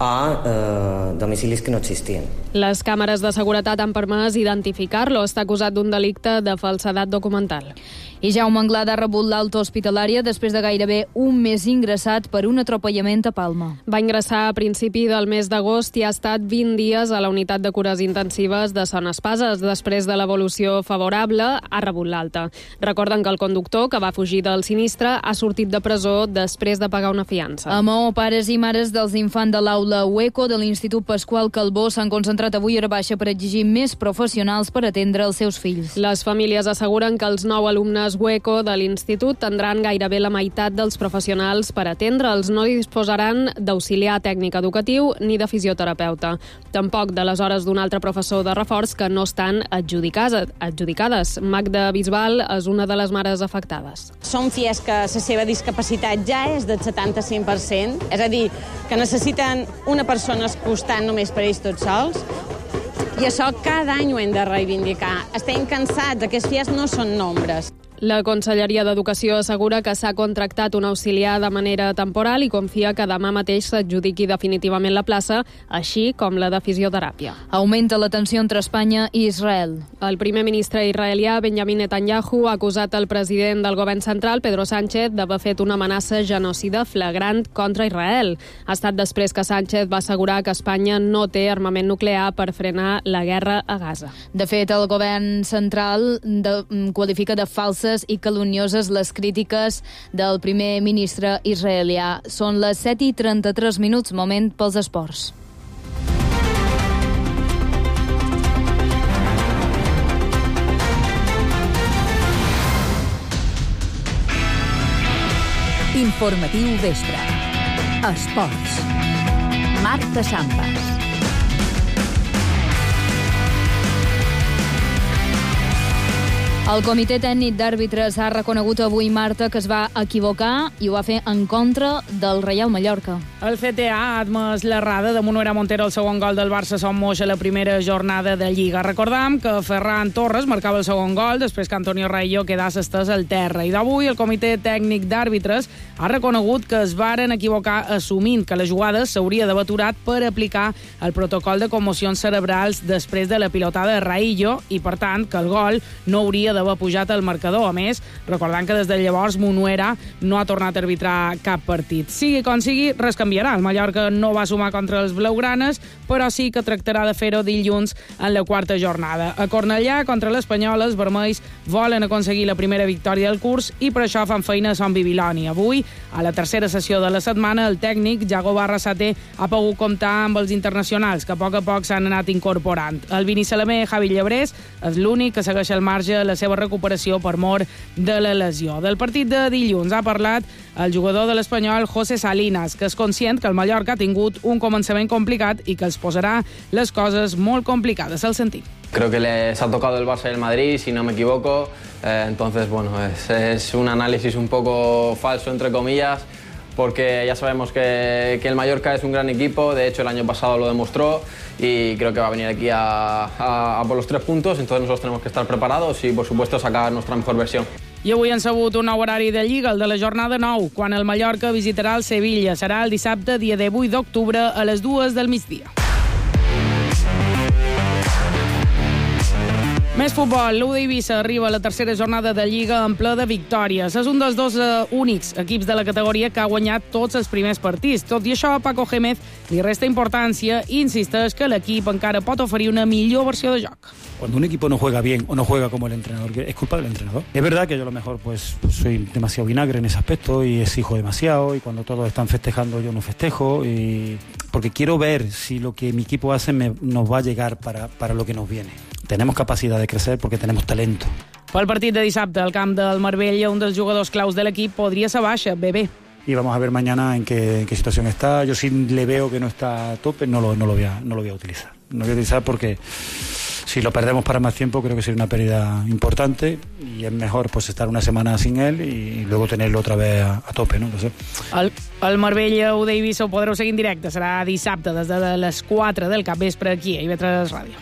o domicilis que no existien.
Les càmeres de seguretat han permès identificar-lo. Està acusat d'un delicte de falsedat documental.
I Jaume Anglada ha rebut l'alta hospitalària després de gairebé un mes ingressat per un atropellament a Palma.
Va ingressar a principi del mes d'agost i ha estat 20 dies a la unitat de cures intensives de Son Espases. Després de l'evolució favorable, ha rebut l'alta. Recorden que el conductor, que va fugir del sinistre, ha sortit de presó després de pagar una fiança.
A Maó, pares i mares dels infants de l'aula UECO de l'Institut Pasqual Calbó s'han concentrat avui a hora baixa per exigir més professionals per atendre els seus fills.
Les famílies asseguren que els 9 alumnes UECO de l'institut tindran gairebé la meitat dels professionals per atendre'ls. No disposaran d'auxiliar tècnic educatiu ni de fisioterapeuta. Tampoc de les hores d'un altre professor de reforç que no estan adjudicades. Magda Bisbal és una de les mares afectades.
Som fies que la seva discapacitat ja és del 75%, és a dir, que necessiten una persona costant només per ells tots sols, i això cada any ho hem de reivindicar. Estem cansats, aquests fies no són nombres.
La Conselleria d'Educació assegura que s'ha contractat un auxiliar de manera temporal i confia que demà mateix s'adjudiqui definitivament la plaça, així com la de fisioteràpia.
Augmenta la tensió entre Espanya i Israel.
El primer ministre israelià, Benjamin Netanyahu, ha acusat el president del govern central, Pedro Sánchez, d'haver fet una amenaça genocida flagrant contra Israel. Ha estat després que Sánchez va assegurar que Espanya no té armament nuclear per frenar la guerra a Gaza.
De fet, el govern central qualifica de falsa i calunioses les crítiques del primer ministre israelià. Són les 7:33, moment pels esports.
Informatiu vespre. Esports. Marc Cassampas.
El comitè tècnic d'àrbitres ha reconegut avui, Marta, que es va equivocar i ho va fer en contra del Reial Mallorca.
El CTA ha admès l'errada de Munuera Montero el segon gol del Barça Son Moix a la primera jornada de Lliga. Recordam que Ferran Torres marcava el segon gol després que Antonio Raillo quedàs estès al terra. I d'avui el comitè tècnic d'àrbitres ha reconegut que es varen equivocar assumint que la jugada s'hauria d'haver aturat per aplicar el protocol de commocions cerebrals després de la pilotada de Raillo i, per tant, que el gol no hauria d'haver pujat al marcador. A més, recordant que des de llavors Munuera no ha tornat a arbitrar cap partit. Sigui com sigui, res canviarà. El Mallorca no va sumar contra els blaugranes, però sí que tractarà de fer-ho dilluns en la quarta jornada. A Cornellà, contra l'Espanyol, els vermells volen aconseguir la primera victòria del curs i per això fan feina a Sant Bibiloni. Avui, a la tercera sessió de la setmana, el tècnic Jago Barrasate ha pogut comptar amb els internacionals, que a poc s'han anat incorporant. El binissalamé Javi Llebrés és l'únic que segueix al marge la seva recuperació per mort de la lesió. Del partit de dilluns ha parlat el jugador de l'Espanyol José Salinas, que és conscient que el Mallorca ha tingut un començament complicat i que els posarà les coses molt complicades. El sentim.
Creo que les ha tocado el Barça y el Madrid, si no me equivoco. Entonces, bueno, es un análisis un poco falso, entre comillas, porque ya sabemos que el Mallorca es un gran equipo. De hecho, el año pasado lo demostró y creo que va a venir aquí a por los 3 puntos. Entonces nosotros tenemos que estar preparados y, por supuesto, sacar nuestra mejor versión.
I avui han sabut un nou horari de Lliga, el de la jornada 9, quan el Mallorca visitarà el Sevilla. Serà el dissabte, dia 18 d'octubre, a les 2 del migdia. Més futbol. L'U d'Eivissa arriba a la tercera jornada de Lliga en ple de victòries. És un dels 2 únics equips de la categoria que ha guanyat tots els primers partits. Tot i això, Paco Gémez li resta importància i insisteix que l'equip encara pot oferir una millor versió de joc.
Cuando un equipo no juega bien o no juega como el entrenador, es culpa del entrenador. Es verdad que yo a lo mejor pues soy demasiado vinagre en ese aspecto y exijo demasiado, y cuando todos están festejando yo no festejo, porque quiero ver si lo que mi equipo hace nos va a llegar para lo que nos viene. Tenemos capacidad de crecer porque tenemos talento.
Pel partit de dissabte al camp del Marbella, un dels jugadors claus de l'equip podria ser baixa, Bebé.
Y vamos a ver mañana en qué situación está. Yo si le veo que no está a tope, no lo voy a utilizar. No lo voy a utilizar porque si lo perdemos para más tiempo creo que sería una pérdida importante y es mejor pues estar una semana sin él y luego tenerlo otra vez a tope, ¿no? Entonces...
El Marbella U d'Eivissa ho podreu seguir en directe. Serà dissabte des de les 4 del capvespre aquí a IB3 Ràdio.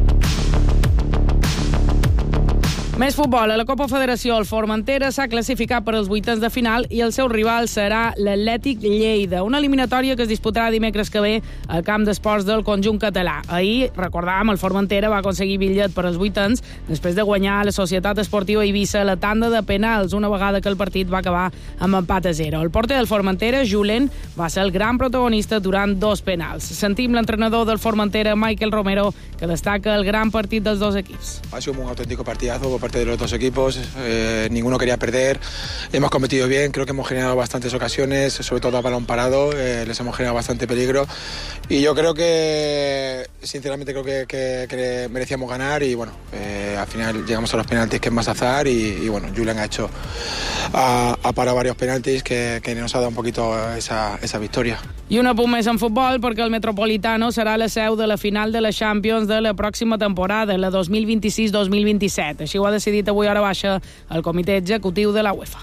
Més futbol. A la Copa Federació, el Formentera s'ha classificat per als vuitens de final i el seu rival serà l'Atlètic Lleida, una eliminatòria que es disputarà dimecres que ve al camp d'esports del conjunt català. Ahir, recordàvem, el Formentera va aconseguir bitllet per als vuitens després de guanyar a la Societat Esportiva Eivissa la tanda de penals, una vegada que el partit va acabar amb empat a 0. El porter del Formentera, Julen, va ser el gran protagonista durant 2 penals. Sentim l'entrenador del Formentera, Michael Romero, que destaca el gran partit dels 2 equips.
Ha sido un auténtico partidazo por parte de los 2 equipos, ninguno quería perder, hemos competido bien, creo que hemos generado bastantes ocasiones, sobre todo a balón parado, les hemos generado bastante peligro y yo creo que, sinceramente creo que merecíamos ganar y bueno, al final llegamos a los penaltis, que es más azar y bueno, Julen ha parado varios penaltis que nos ha dado un poquito esa victoria.
I un apunt més en futbol, perquè el Metropolitano serà la seu de la final de la Champions de la pròxima temporada, la 2026-2027. Així ho ha decidit avui a hora baixa el comitè executiu de la UEFA.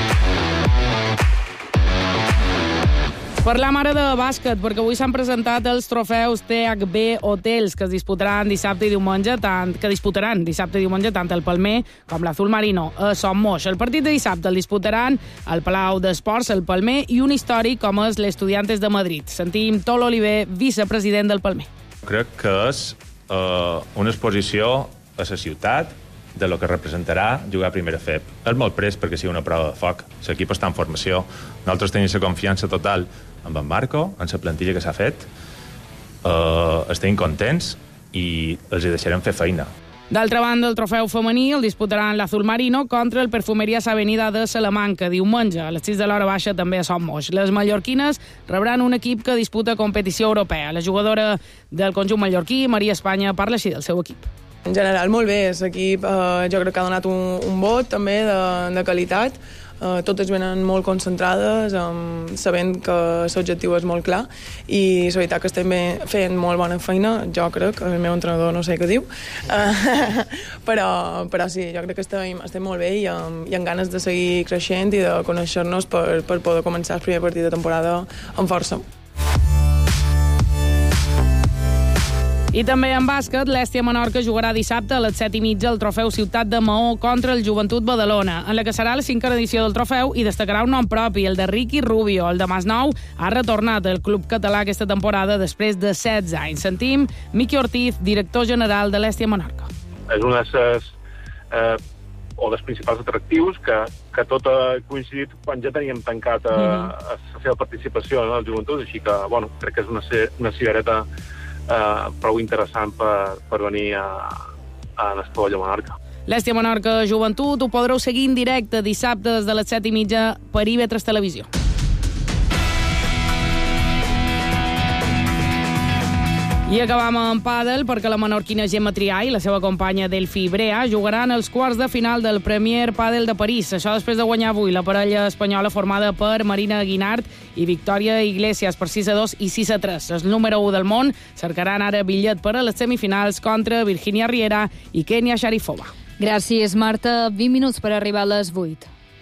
Parlam ara de bàsquet, perquè avui s'han presentat els trofeus THB Hotels, que es disputaran dissabte i diumenge, tant el Palmer com l'Azul Marino a Son Moix. El partit de dissabte el disputaran al Palau d'Esports, el Palmer, i un històric com és l'Estudiantes de Madrid. Sentim Tolo Oliver, vicepresident del Palmer.
Crec que és una exposició a la ciutat de lo que representarà jugar a primera FEP. És molt prest perquè sigui una prova de foc. L'equip està en formació. Nosaltres tenim la confiança total amb en Marco, en la plantilla que s'ha fet. Estem contents i els hi deixarem fer feina.
D'altra banda, el trofeu femení el disputaran l'Azul Marino contra el Perfumerías Avenida de Salamanca, diumenge, a les 6 de l'hora baixa, també a Son Moix. Les mallorquines rebran un equip que disputa competició europea. La jugadora del conjunt mallorquí, Maria Espanya, parla així del seu equip.
En general, molt bé. L'equip jo crec que ha donat un vot també de qualitat.
totes venen molt concentrades, sabent que l'objectiu és molt clar, i la veritat que estem fent molt bona feina, jo crec, el meu entrenador no sé què diu, però sí, jo crec que estem molt bé i amb ganes de seguir creixent i de conèixer-nos per poder començar el primer partit de temporada amb força.
I també en bàsquet, l'Hèstia Menorca jugarà dissabte a les 7:30 al Trofeu Ciutat de Maó contra el Joventut Badalona, en la que serà la 5a edició del trofeu i destacarà un nom propi, el de Ricky Rubio. El de Masnou ha retornat al club català aquesta temporada després de 16 anys. Sentim Miqui Ortiz, director general de l'Hèstia Menorca.
És un dels principals atractius que tot ha coincidit quan ja teníem tancat la seva participació al Joventut, així que crec que és una cigareta prou interessant per venir a l'Estella Menorca.
L'Hèstia Menorca Joventut ho podreu seguir en directe dissabte des de les 7:30 per IB3 Televisió. I acabam amb pàdel perquè la menorquina Gemma Trià i la seva companya Delphi Brea jugaran els quarts de final del Premier Pàdel de París. Això després de guanyar avui la parella espanyola formada per Marina Guinart i Victòria Iglesias per 6-2 i 6-3. El número 1 del món cercaran ara bitllet per a les semifinals contra Virginia Riera i Kenia Sharifova.
Gràcies, Marta. 20 minuts per arribar a les 8.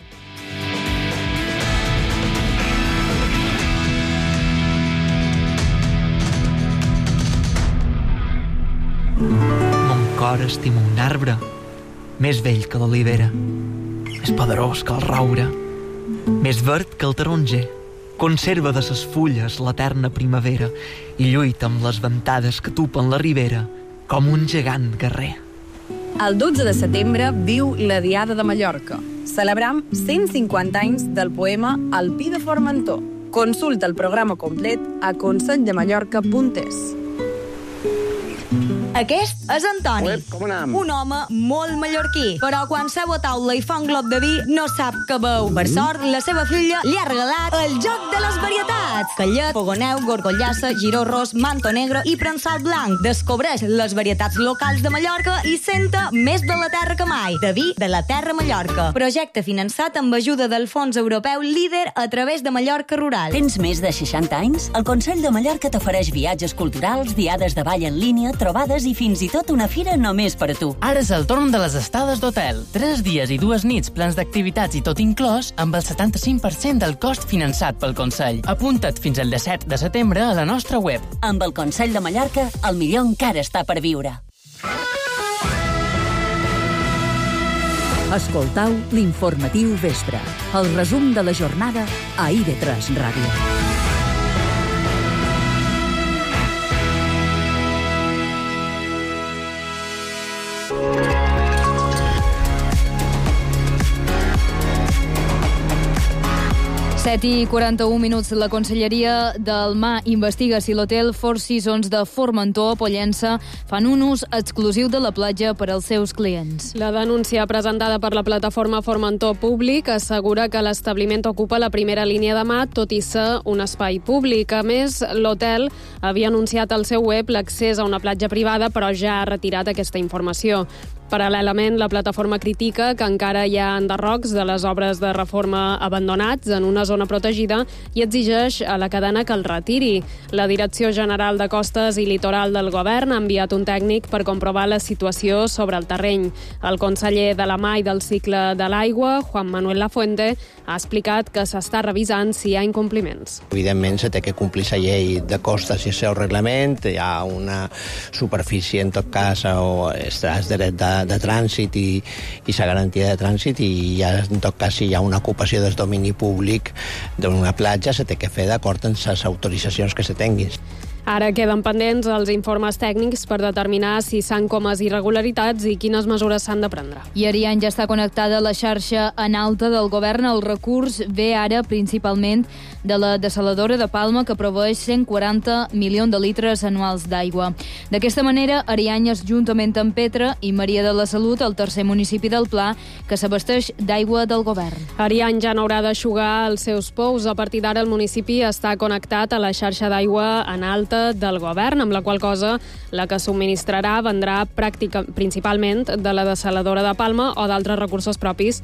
Cor estima un arbre, més vell que l'olivera, més poderós que el roure, més verd que el taronger, conserva de ses fulles l'eterna primavera i lluita amb les ventades que tupen la ribera com un gegant guerrer.
El 12 de setembre viu la Diada de Mallorca. Celebram 150 anys del poema El Pi de Formentor. Consulta el programa complet a conselldemallorca.es.
Aquest és Antoni, un home molt mallorquí, però quan seu a taula i fa un glob de vi no sap què veu. Per sort, la seva filla li ha regalat el joc de les varietats. Callet, fogoneu, gorgollassa, giró ros, manto negre i prensal blanc. Descobreix les varietats locals de Mallorca i senta més de la terra que mai. De vi de la terra Mallorca. Projecte finançat amb ajuda del Fons Europeu Líder a través de Mallorca Rural.
Tens més de 60 anys? El Consell de Mallorca t'ofereix viatges culturals, diades de ball en línia, trobades i fins i tot una fira només per a tu.
Ara és el torn de les estades d'hotel. 3 dies i 2 nits plens d'activitats i tot inclòs amb el 75% del cost finançat pel Consell. Apunta't fins al 17 de setembre a la nostra web.
Amb el Consell de Mallorca, el millor encara està per viure.
Escoltau l'informatiu vespre. El resum de la jornada a IB3 Ràdio.
I 41 minuts. La Conselleria del Mar investiga si l'hotel Four Seasons de Formentor a Pollença fan un ús exclusiu de la platja per als seus clients.
La denúncia presentada per la plataforma Formentor Públic assegura que l'establiment ocupa la primera línia de mar, tot i ser un espai públic. A més, l'hotel havia anunciat al seu web l'accés a una platja privada, però ja ha retirat aquesta informació. Paral·lelament, la plataforma critica que encara hi ha enderrocs de les obres de reforma abandonats en una zona protegida i exigeix a la cadena que el retiri. La Direcció General de Costes i Litoral del Govern ha enviat un tècnic per comprovar la situació sobre el terreny. El conseller de la Mar i del Cicle de l'Aigua, Juan Manuel Lafuente, ha explicat que s'està revisant si hi ha incompliments.
Evidentment, se té que complir la llei de costes i el seu reglament. Hi ha una superfície, en tot cas, o estàs dret de trànsit i la garantia de trànsit, i ja, en tot cas, si hi ha una ocupació del domini públic d'una platja, se té que fer d'acord amb les autoritzacions que se tinguin.
Ara queden pendents els informes tècnics per determinar si s'han comès irregularitats i quines mesures s'han de prendre.
I Ariany ja està connectada a la xarxa en alta del govern. El recurs ve ara principalment de la dessaladora de Palma, que proveeix 140 milions de litres anuals d'aigua. D'aquesta manera, Ariany és, juntament amb Petra i Maria de la Salut, el tercer municipi del Pla que s'abasteix d'aigua del govern.
Ariany ja no haurà d'aixugar els seus pous. A partir d'ara, el municipi està connectat a la xarxa d'aigua en alta del govern, amb la qual cosa la que subministrarà vendrà principalment de la dessaladora de Palma o d'altres recursos propis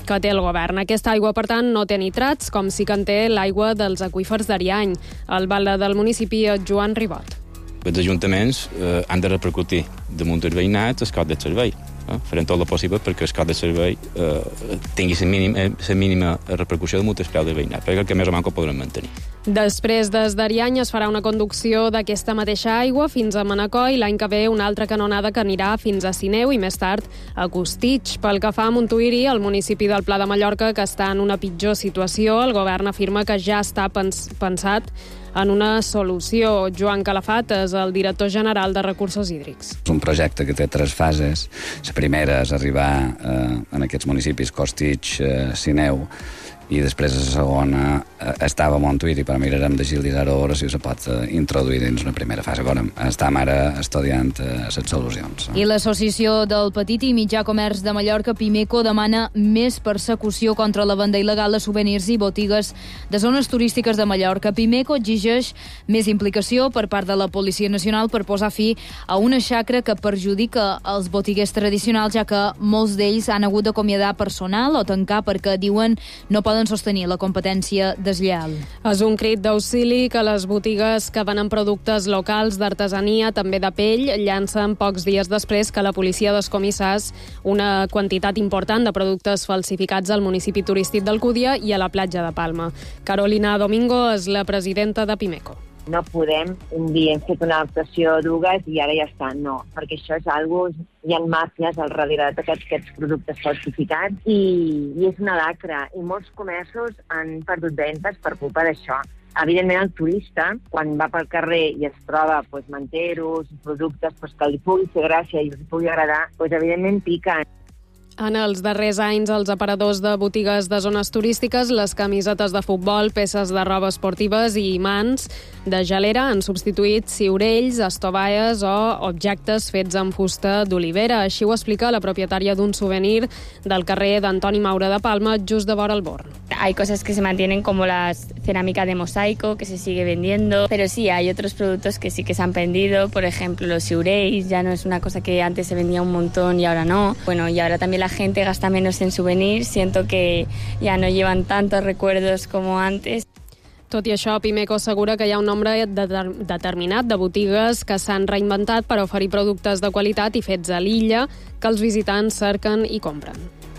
que té el govern. Aquesta aigua, per tant, no té nitrats, com sí que en té l'aigua dels aqüífers d'Ariany. El batlle del municipi és Joan Ribot.
Els ajuntaments han de repercutir damunt el veïnat el cost del servei. Farem tot el possible perquè el cost del servei tingui la mínima repercussió damunt el preu del veïnat, perquè el que més o menys ho podrem mantenir.
Després des d'Ariany es farà una conducció d'aquesta mateixa aigua fins a Manacor i l'any que ve una altra canonada que anirà fins a Sineu i més tard a Costitx. Pel que fa a Montuïri, el municipi del Pla de Mallorca, que està en una pitjor situació, el govern afirma que ja està pensat en una solució. Joan Calafat és el director general de Recursos Hídrics.
És un projecte que té 3 fases. La primera és arribar en aquests municipis, Costitx, Sineu, i després la segona estava a Montuïri, però mirarem d'agilitzar a veure si se pot introduir dins una primera fase. Estem ara estudiant les solucions.
I l'Associació del Petit i Mitjà Comerç de Mallorca, Pimeco, demana més persecució contra la venda il·legal de souvenirs i botigues de zones turístiques de Mallorca. Pimeco exigeix més implicació per part de la Policia Nacional per posar fi a una xacra que perjudica els botiguers tradicionals, ja que molts d'ells han hagut d'acomiadar personal o tancar perquè, diuen, no poden sostenir la competència deslleal.
És un crit d'auxili que les botigues que venen productes locals d'artesania, també de pell, llancen pocs dies després que la policia descomissés una quantitat important de productes falsificats al municipi turístic d'Alcúdia i a la platja de Palma. Carolina Domingo és la presidenta de Pimeco.
No podem dir hem fet una adaptació d'ugues i ara ja està, no, perquè això és algo, hi ha màfies al darrere d'aquests productes falsificats i és una lacra i molts comerços han perdut ventes per culpa d'això. Evidentment el turista, quan va pel carrer i es troba manteros, productes que li pugui fer gràcia i li pugui agradar, evidentment pica.
En els darrers anys, els aparadors de botigues de zones turístiques, les camisetes de futbol, peces de roba esportives i imants de gelera han substituït ciurells, estovalles o objectes fets amb fusta d'olivera. Així ho explica la propietària d'un souvenir del carrer d'Antoni Maura de Palma, just de vora el Born.
Hay cosas que se mantienen como la cerámica de mosaico, que se sigue vendiendo, pero sí, hay otros productos que sí que se han vendido, por ejemplo, los ciurells, ya no es una cosa que antes se vendía un montón y ahora no. Bueno, y ahora también la gente gasta menos en souvenirs, siento que ya no llevan tantos recuerdos como antes.
Tot i això, Pimeco assegura que hi ha un nombre determinat de botigues que s'han reinventat per oferir productes de qualitat i fets a l'illa que els visitants cerquen i compren.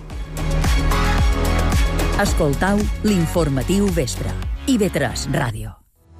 Escoltau l'informatiu vespre. IB3 Ràdio.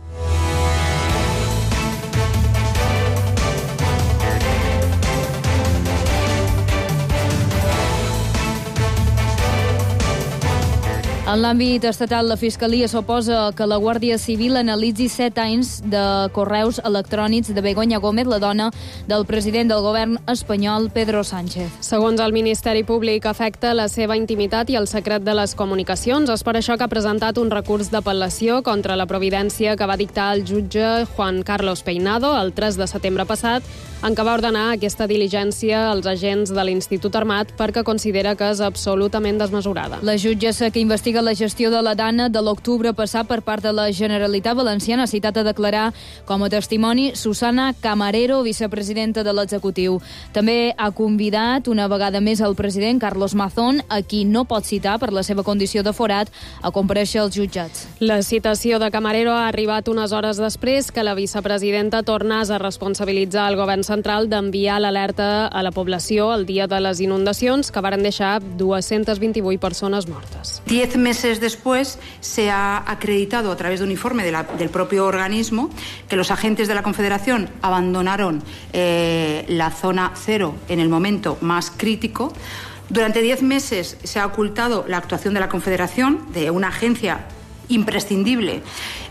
En l'àmbit estatal, la Fiscalia s'oposa que la Guàrdia Civil analitzi 7 anys de correus electrònics de Begoña Gómez, la dona del president del govern espanyol, Pedro Sánchez.
Segons el Ministeri Públic, afecta la seva intimitat i el secret de les comunicacions. És per això que ha presentat un recurs d'apel·lació contra la providència que va dictar el jutge Juan Carlos Peinado el 3 de setembre passat, en què va ordenar aquesta diligència als agents de l'Institut Armat perquè considera que és absolutament desmesurada.
La jutgessa que investiga la gestió de la Dana de l'octubre passat per part de la Generalitat Valenciana ha citat a declarar com a testimoni Susana Camarero, vicepresidenta de l'executiu. També ha convidat una vegada més el president Carlos Mazón, a qui no pot citar per la seva condició de forat, a comparèixer als jutjats.
La citació de Camarero ha arribat unes hores després que la vicepresidenta tornés a responsabilitzar el govern central d'enviar l'alerta a la població el dia de les inundacions, que varen deixar 228 persones mortes.
10 meses después se ha acreditado a través de un informe del propio organismo que los agentes de la Confederación abandonaron la zona cero en el momento más crítico. Durante 10 meses se ha ocultado la actuación de la Confederación, de una agencia imprescindible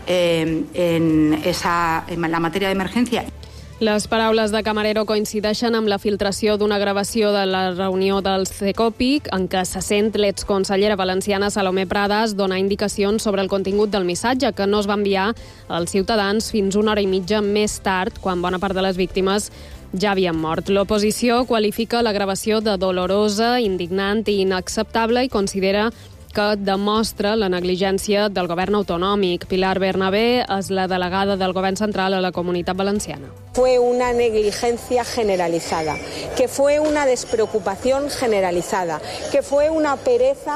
en la materia de emergencia.
Les paraules de Camarero coincideixen amb la filtració d'una gravació de la reunió del CECOPIC en què se sent l'exconsellera valenciana Salomé Pradas donar indicacions sobre el contingut del missatge que no es va enviar als ciutadans fins una hora i mitja més tard, quan bona part de les víctimes ja havien mort. L'oposició qualifica la gravació de dolorosa, indignant i inacceptable i considera que demostra la negligència del govern autonòmic. Pilar Bernabé és la delegada del govern central a la Comunitat Valenciana.
Fue una negligencia generalizada, que fue una despreocupación generalizada, que fue una pereza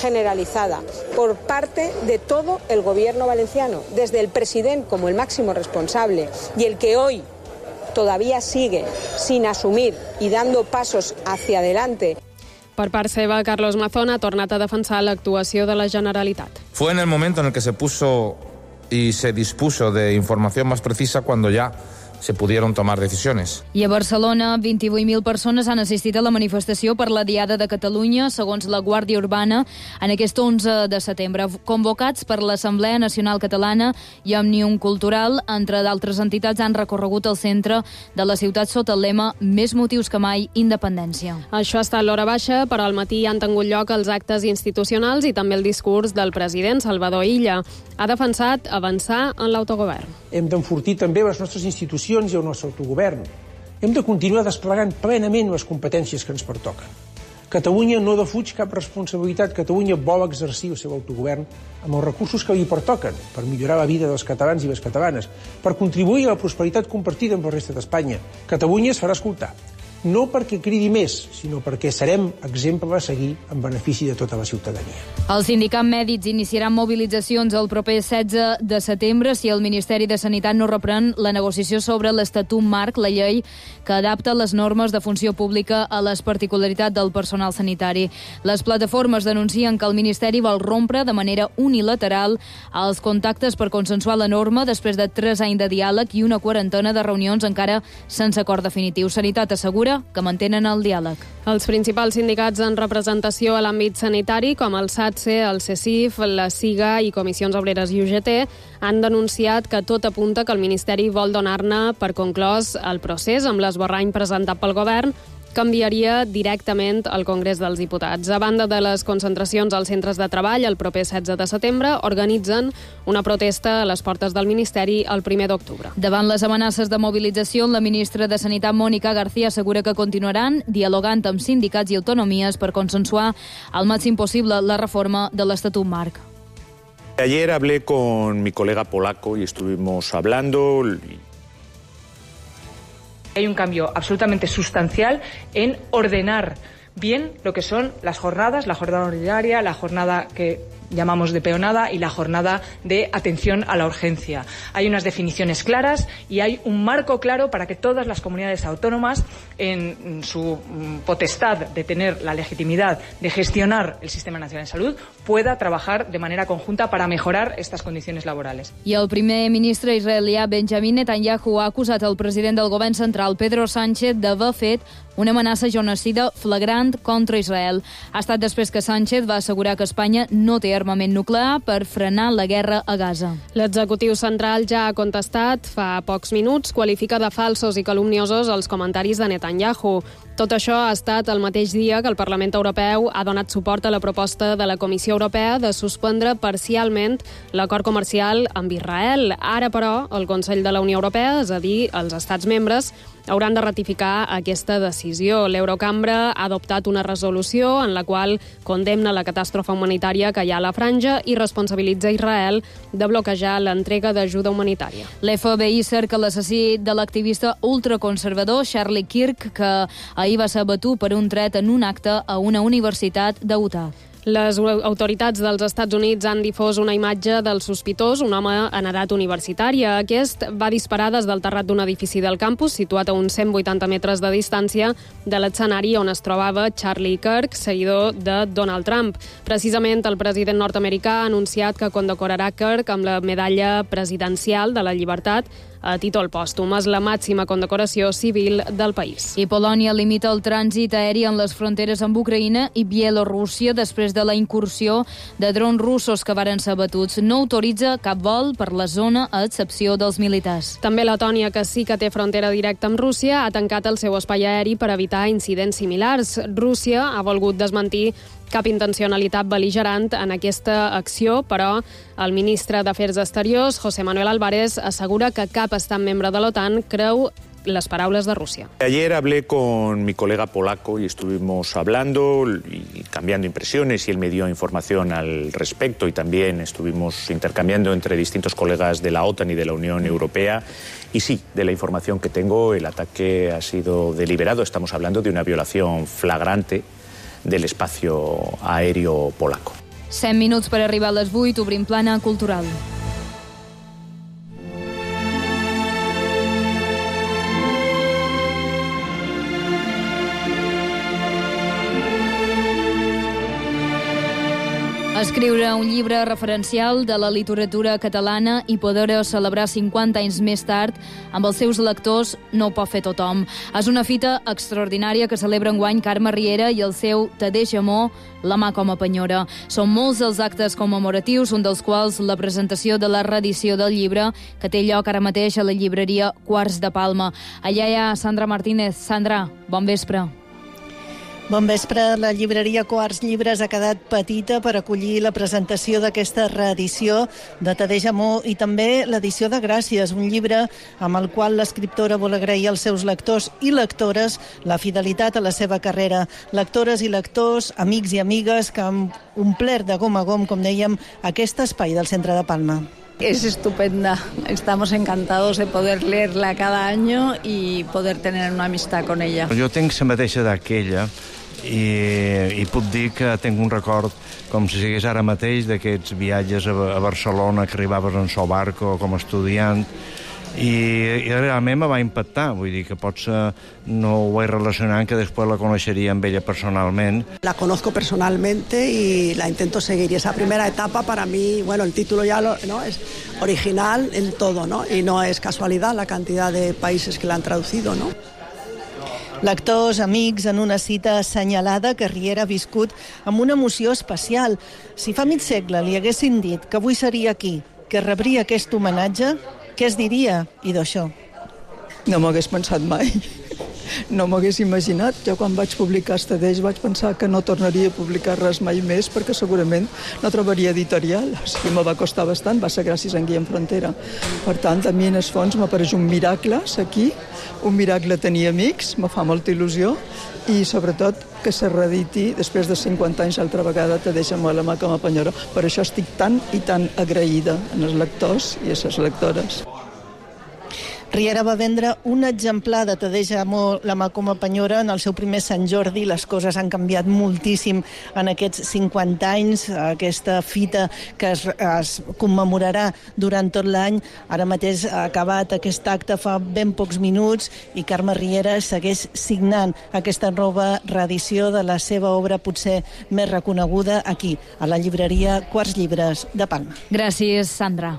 generalizada por parte de todo el gobierno valenciano, desde el presidente como el máximo responsable y el que hoy todavía sigue sin asumir y dando pasos hacia adelante.
Per part seva, Carlos Mazón ha tornat a defensar l'actuació de la Generalitat.
Fue en el momento en el que se puso y se dispuso de información más precisa cuando ya se pudieron tomar decisiones.
I a Barcelona, 28.000 persones han assistit a la manifestació per la Diada de Catalunya, segons la Guàrdia Urbana, en aquest 11 de setembre, convocats per l'Assemblea Nacional Catalana i Òmnium Cultural. Entre d'altres entitats han recorregut el centre de la ciutat sota el lema «Més motius que mai, independència».
Això ha estat l'hora baixa, però al matí han tingut lloc els actes institucionals i també el discurs del president Salvador Illa. Ha defensat avançar en l'autogovern.
Hem d'enfortir també les nostres institucions i el nostre autogovern. Hem de continuar desplegant plenament les competències que ens pertoquen. Catalunya no defuig cap responsabilitat. Catalunya vol exercir el seu autogovern amb els recursos que li pertoquen per millorar la vida dels catalans i les catalanes, per contribuir a la prosperitat compartida amb la resta d'Espanya. Catalunya es farà escoltar. No perquè cridi més, sinó perquè serem exemple a seguir en benefici de tota la ciutadania.
Els sindicats mèdics iniciaran mobilitzacions el proper 16 de setembre si el Ministeri de Sanitat no reprèn la negociació sobre l'Estatut Marc, la llei que adapta les normes de funció pública a les particularitats del personal sanitari. Les plataformes denuncien que el Ministeri vol rompre de manera unilateral els contactes per consensuar la norma després de 3 anys de diàleg i una quarantena de reunions encara sense acord definitiu. Sanitat assegura que mantenen el diàleg.
Els principals sindicats en representació a l'àmbit sanitari, com el SATSE, el CECIF, la SIGA i Comissions Obreres i UGT, han denunciat que tot apunta que el Ministeri vol donar-ne per conclòs el procés amb l'esborrany presentat pel govern, que enviaria directament al Congrés dels Diputats. A banda de les concentracions als centres de treball, el proper 16 de setembre organitzen una protesta a les portes del Ministeri el 1 d'octubre.
Davant les amenaces de mobilització, la ministra de Sanitat, Mónica García, assegura que continuaran dialogant amb sindicats i autonomies per consensuar al màxim possible la reforma de l'Estatut Marc.
Ayer hablé con mi colega polaco y estuvimos hablando.
Hay un cambio absolutamente sustancial en ordenar bien lo que son las jornadas, la jornada ordinaria, la jornada que llamamos de peonada y la jornada de atención a la urgencia. Hay unas definiciones claras y hay un marco claro para que todas las comunidades autónomas, en su potestad de tener la legitimidad de gestionar el Sistema Nacional de Salud, pueda trabajar de manera conjunta para mejorar estas condiciones laborales.
I el primer ministre israelià Benjamin Netanyahu ha acusat el president del govern central, Pedro Sánchez, d'haver fet una amenaça genocida flagrant contra Israel. Ha estat després que Sánchez va assegurar que Espanya no té armament nuclear per frenar la guerra a Gaza.
L'executiu central ja ha contestat fa pocs minuts, qualifica de falsos i calumniosos els comentaris de Netanyahu. Tot això ha estat el mateix dia que el Parlament Europeu ha donat suport a la proposta de la Comissió Europea de suspendre parcialment l'acord comercial amb Israel. Ara, però, el Consell de la Unió Europea, és a dir, els estats membres, hauran de ratificar aquesta decisió. L'Eurocambra ha adoptat una resolució en la qual condemna la catàstrofe humanitària que hi ha a la franja i responsabilitza Israel de bloquejar l'entrega d'ajuda humanitària.
L'FBI cerca l'assassí de l'activista ultraconservador Charlie Kirk, que ahir va ser abatut per un tret en un acte a una universitat d'Utah.
Les autoritats dels Estats Units han difós una imatge del sospitós, un home en edat universitària. Aquest va disparar des del terrat d'un edifici del campus, situat a uns 180 metres de distància de l'escenari on es trobava Charlie Kirk, seguidor de Donald Trump. Precisament el president nord-americà ha anunciat que condecorarà Kirk amb la medalla presidencial de la llibertat a títol pòstum. És la màxima condecoració civil del país.
I Polònia limita el trànsit aeri en les fronteres amb Ucraïna i Bielorússia després de la incursió de drons russos que varen ser abatuts. No autoritza cap vol per la zona, a excepció dels militars.
També Letònia, que sí que té frontera directa amb Rússia, ha tancat el seu espai aeri per evitar incidents similars. Rússia ha volgut desmentir cap intencionalitat bel·ligerant en aquesta acció, però el ministre d'Afers Exteriors, José Manuel Álvarez, assegura que cap estat membre de l'OTAN creu les paraules de Rússia.
Ayer hablé con mi colega polaco y estuvimos hablando y cambiando impresiones y él me dio información al respecto y también estuvimos intercambiando entre distintos colegas de la OTAN y de la Unión Europea. Y sí, de la información que tengo, el ataque ha sido deliberado. Estamos hablando de una violación flagrante del espacio aéreo polaco.
100 minuts per arribar a les 8, obrim plana cultural. Escriure un llibre referencial de la literatura catalana i poder celebrar 50 anys més tard amb els seus lectors no ho pot fer tothom. És una fita extraordinària que celebra enguany Carme Riera i el seu Te deixa amor, la mà com a penyora. Són molts els actes commemoratius, un dels quals la presentació de la reedició del llibre, que té lloc ara mateix a la llibreria Quarts de Palma. Allà hi ha Sandra Martínez. Sandra, bon vespre.
Bon vespre. La llibreria Quarts Llibres ha quedat petita per acollir la presentació d'aquesta reedició de Te deixa amor i també l'edició de Gràcies, un llibre amb el qual l'escriptora vol agrair als seus lectors i lectores la fidelitat a la seva carrera. Lectores i lectors, amics i amigues que han omplert de gom a gom, com dèiem, aquest espai del centre de Palma.
Es estupenda. Estamos encantados de poder leerla cada año y poder tener una amistad con ella.
Jo tinc la mateixa edat que ella i puc dir que tinc un record com si sigués ara mateix d'aquests viatges a Barcelona que arribaves en el barco com a estudiant i realment me va impactar, vull dir que potser no ho vaig relacionar que després la coneixeria amb ella personalment.
La conozco personalmente y la intento seguir y esa primera etapa para mí, bueno, el título ya ¿no? es original en todo, ¿no? Y no es casualidad la cantidad de países que la han traducido, ¿no?
Lectors, amics, en una cita assenyalada que Riera ha viscut amb una emoció especial. Si fa mig segle li haguessin dit que avui seria aquí, que rebria aquest homenatge, què es diria, i d'això?
No m'ho hagués pensat mai. No m'ho hagués imaginat. Jo quan vaig publicar Estadeix vaig pensar que no tornaria a publicar res mai més perquè segurament no trobaria editorial. O sigui, me va costar bastant, va ser gràcies a en Guillem Frontera. Per tant, a mi en el fons m'apareix un miracle ser aquí, un miracle tenir amics, me fa molta il·lusió i sobretot que se reediti després de 50 anys altra vegada Te deixa amor, la mà com a penyora. Per això estic tan i tan agraïda als lectors i a les lectores.
Riera va vendre un exemplar de Te deixa amor, la mà com a penyora en el seu primer Sant Jordi. Les coses han canviat moltíssim en aquests 50 anys. Aquesta fita que es commemorarà durant tot l'any. Ara mateix ha acabat aquest acte fa ben pocs minuts i Carme Riera segueix signant aquesta nova reedició de la seva obra potser més reconeguda aquí, a la llibreria Quarts Llibres de Palma.
Gràcies, Sandra.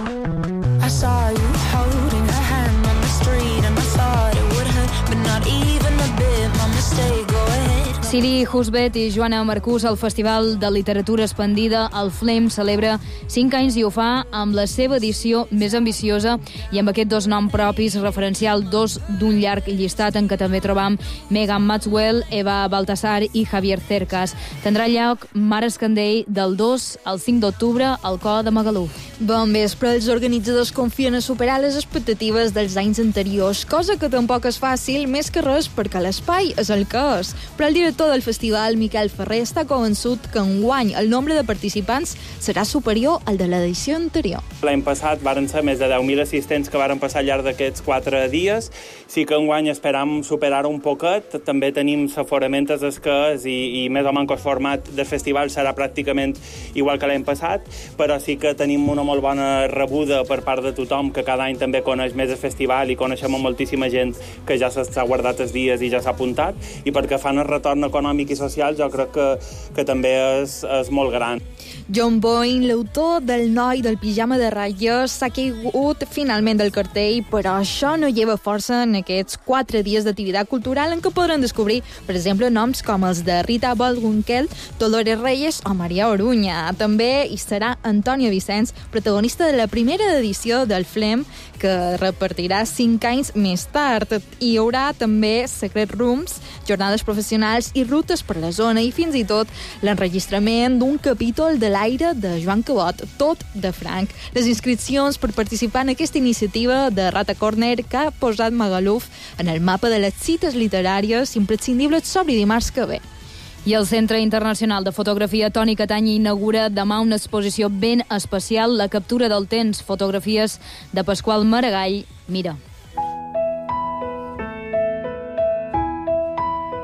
I saw you holding a hand on the street and I thought it would hurt, but not even a bit, my mistake, go ahead.
Siri Husbet i Joana Marcús al Festival de Literatura Expandida, el Flem, celebra 5 anys i ho fa amb la seva edició més ambiciosa i amb aquest dos noms propis, referencial, dos d'un llarg llistat en què també trobam Megan Maxwell, Eva Baltasar i Javier Cercas. Tindrà lloc Mar Escandell del 2 al 5 d'octubre al Cor de Magaluf.
Bon vespre, els organitzadors confien a superar les expectatives dels anys anteriors, cosa que tampoc és fàcil, més que res perquè l'espai és el que és. Però el director del festival, Miquel Ferrer, està convençut que enguany el nombre de participants serà superior al de l'edició anterior.
L'any passat varen ser més de 10.000 assistents que varen passar al llarg d'aquests 4 dies. Sí que enguany esperam superar un poquet. També tenim l'aforament escàs i més o menys el format del festival serà pràcticament igual que l'any passat, però sí que tenim una molt bona rebuda per part de tothom que cada any també coneix més el festival i coneixem moltíssima gent que ja s'ha guardat els dies i ja s'ha apuntat, i perquè fan el retorn econòmic i social jo crec que també és molt gran.
John Boyne, l'autor del Noi del pijama de ratlles, s'ha caigut finalment del cartell, però això no lleva força en aquests 4 dies d'activitat cultural en què podran descobrir, per exemple, noms com els de Rita Baldwin-Kell, Dolores Reyes o Maria Oruña. També hi serà Antònia Vicenç, protagonista de la primera edició del Flem, que repartirà 5 anys més tard. Hi haurà també Secret Rooms, jornades professionals i rutes per la zona i fins i tot l'enregistrament d'un capítol de l'aire de Joan Cabot, tot de franc. Les inscripcions per participar en aquesta iniciativa de Rata Corner que ha posat Magaluf en el mapa de les cites literàries imprescindibles s'obri dimarts que ve.
I el Centre Internacional de Fotografia Toni Catany inaugura demà una exposició ben especial, la captura del temps, fotografies de Pasqual Maragall. Mira.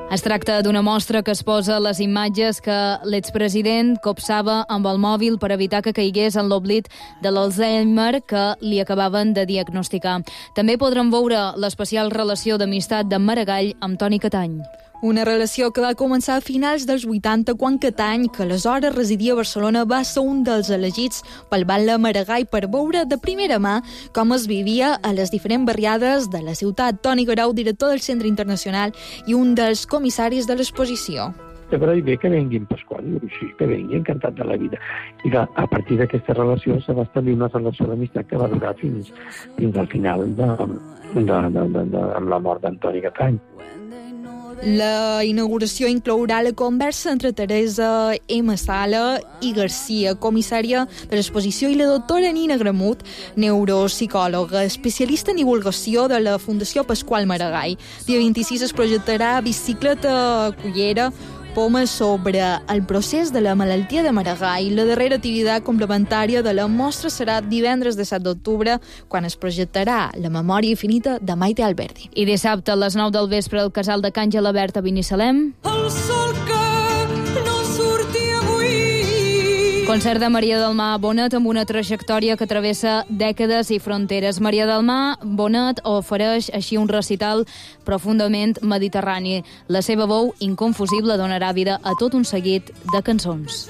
Es tracta d'una mostra que exposa les imatges que l'expresident copsava amb el mòbil per evitar que caigués en l'oblit de l'Alzheimer que li acabaven de diagnosticar. També podran veure l'especial relació d'amistat de Maragall amb Toni Catany.
Una relació que va començar a finals dels 80, quan Catany, que aleshores residia a Barcelona, va ser un dels elegits pel Batlle Maragall per veure de primera mà com es vivia a les diferents barriades de la ciutat. Toni Garau, director del Centre Internacional i un dels comissaris de l'exposició.
T'agrada bé que venguin Pasqual, sí, que vengui encantat de la vida. I a partir d'aquesta relació se va establir una relació d'amistat que va durar fins al final amb la mort d'Antoni Catany.
La inauguració inclourà la conversa entre Teresa M. Sala i Garcia, comissària de l'exposició, i la doctora Nina Gramut, neuropsicòloga, especialista en divulgació de la Fundació Pasqual Maragall. Dia 26 es projectarà Bicicleta Cullera, poma sobre el procés de la malaltia de Maragall. La darrera activitat complementària de la mostra serà divendres 17 d'octubre, quan es projectarà La memòria infinita de Maite Alberdi.
I dissabte a les 9 del vespre al Casal de Can Gelabert a Binissalem.
El sol que no sortia avui.
Concert de Maria del Mar Bonet amb una trajectòria que travessa dècades i fronteres. Maria del Mar Bonet ofereix així un recital profundament mediterrani. La seva veu inconfusible donarà vida a tot un seguit de cançons.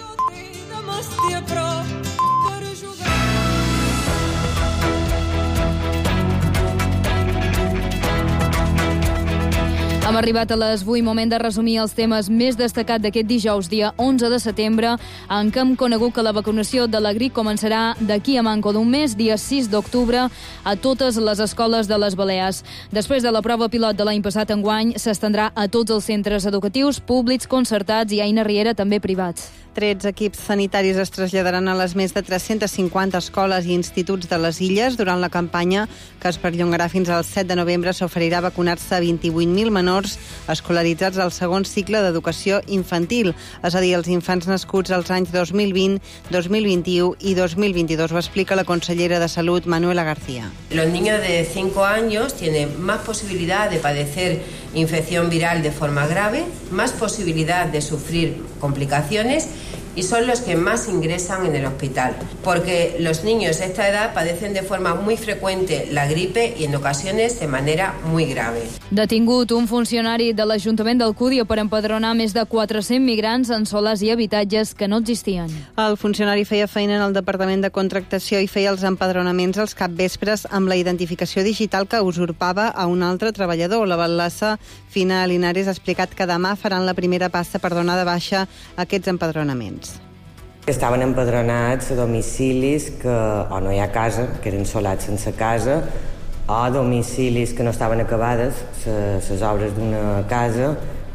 Hem arribat a les 8, moment de resumir els temes més destacats d'aquest dijous, dia 11 de setembre, en què hem conegut que la vacunació de la grip començarà d'aquí a manco d'un mes, dia 6 d'octubre, a totes les escoles de les Balears. Després de la prova pilot de l'any passat, enguany s'estendrà a tots els centres educatius, públics, concertats i, Aina Riera, també privats.
13 equips sanitaris es traslladaran a les més de 350 escoles i instituts de les Illes. Durant la campanya, que es perllongarà fins al 7 de novembre, s'oferirà vacunar-se a 28.000 menors escolaritzats al segon cicle d'educació infantil, és a dir, els infants nascuts als anys 2020, 2021 i 2022. Ho explica la consellera de Salut, Manuela García.
Los niños de 5 años tienen más posibilidad de padecer infección viral de forma grave, más posibilidad de sufrir complicaciones y son los que más ingresan en el hospital, porque los niños de esta edad padecen de forma muy frecuente la gripe y en ocasiones de manera muy grave.
Detingut un funcionari de l'Ajuntament d'Alcúdia per empadronar més de 400 migrants en solars i habitatges que no existien.
El funcionari feia feina en el Departament de Contractació i feia els empadronaments als capvespres amb la identificació digital que usurpava a un altre treballador. La batlessa Fina Linares ha explicat que demà faran la primera passa per donar de baixa aquests empadronaments.
Estaven empadronats a domicilis que o no hi ha casa, que eren solats sense casa, o domicilis que no estaven acabades, les obres d'una casa,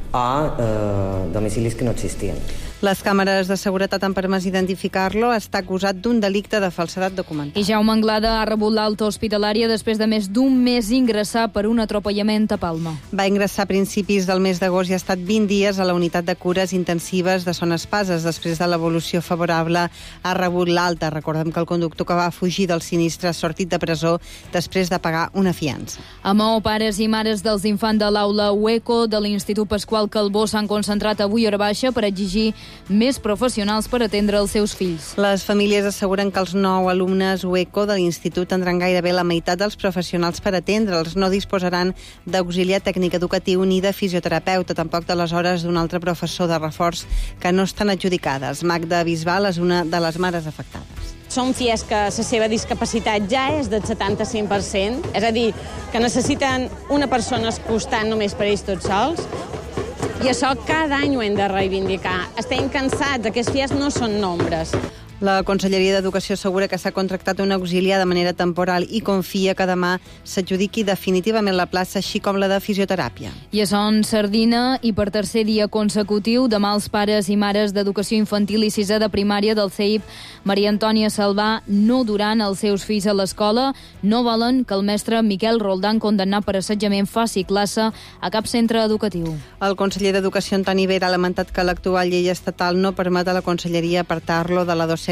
o domicilis que no existien.
Les càmeres de seguretat han permès identificar-lo. Està acusat d'un delicte de falsedat documental.
I Jaume Anglada ha rebut l'alta hospitalària després de més d'un mes ingressar per un atropellament a Palma.
Va ingressar a principis del mes d'agost i ha estat 20 dies a la unitat de cures intensives de Son Espases. Després de l'evolució favorable ha rebut l'alta. Recordem que el conductor que va fugir del sinistre ha sortit de presó després de pagar una fiança.
A Maó, pares i mares dels infants de l'aula UECO de l'Institut Pasqual Calbó s'han concentrat avui a hora baixa per exigir més professionals per atendre els seus fills.
Les famílies asseguren que els 9 alumnes UECO de l'institut tindran gairebé la meitat dels professionals per atendre'ls. No disposaran d'auxiliar tècnic educatiu ni de fisioterapeuta, tampoc de les hores d'un altre professor de reforç que no estan adjudicades. Magda Bisbal és una de les mares afectades.
Són FIES que la seva discapacitat ja és del 75%, és a dir, que necessiten una persona costant només per ells tots sols. I això cada any ho hem de reivindicar. Estem cansats, aquests FIES no són nombres.
La Conselleria d'Educació assegura que s'ha contractat un auxiliar de manera temporal i confia que demà s'adjudiqui definitivament la plaça, així com la de fisioteràpia.
I a Son Sardina, i per tercer dia consecutiu, demà els pares i mares d'educació infantil i sisè de primària del CEIP Maria Antònia Salvà no duran els seus fills a l'escola, no volen que el mestre Miquel Roldán, condemnat per assetjament, faci classe a cap centre educatiu.
El conseller d'Educació, Antoni Vera, ha lamentat que l'actual llei estatal no permet a la Conselleria apartar-lo de la docència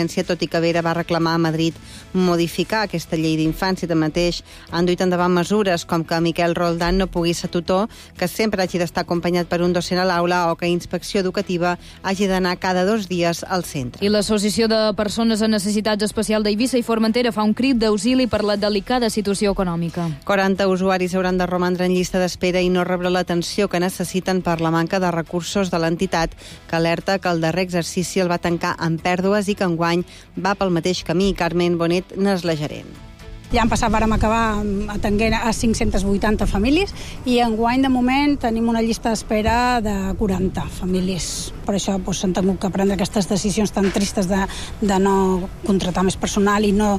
adolescència, tot i que Vera va reclamar a Madrid modificar aquesta llei d'infància. Tanmateix, han duit endavant mesures com que Miquel Roldán no pugui ser tutor, que sempre hagi d'estar acompanyat per un docent a l'aula o que Inspecció Educativa hagi d'anar cada 2 dies al centre.
I l'Associació de Persones amb Necessitats Especials d'Eivissa i Formentera fa un crit d'auxili per la delicada situació econòmica.
40 usuaris hauran de romandre en llista d'espera i no rebre l'atenció que necessiten per la manca de recursos de l'entitat, que alerta que el darrer exercici el va tancar amb pèrdues i que enguany va pel mateix camí. Carmen Bonet n'és la gerent.
L'any passat vàrem acabar atenent a 580 famílies i enguany, de moment, tenim una llista d'espera de 40 famílies. Per això s'han tingut que prendre aquestes decisions tan tristes de no contractar més personal i no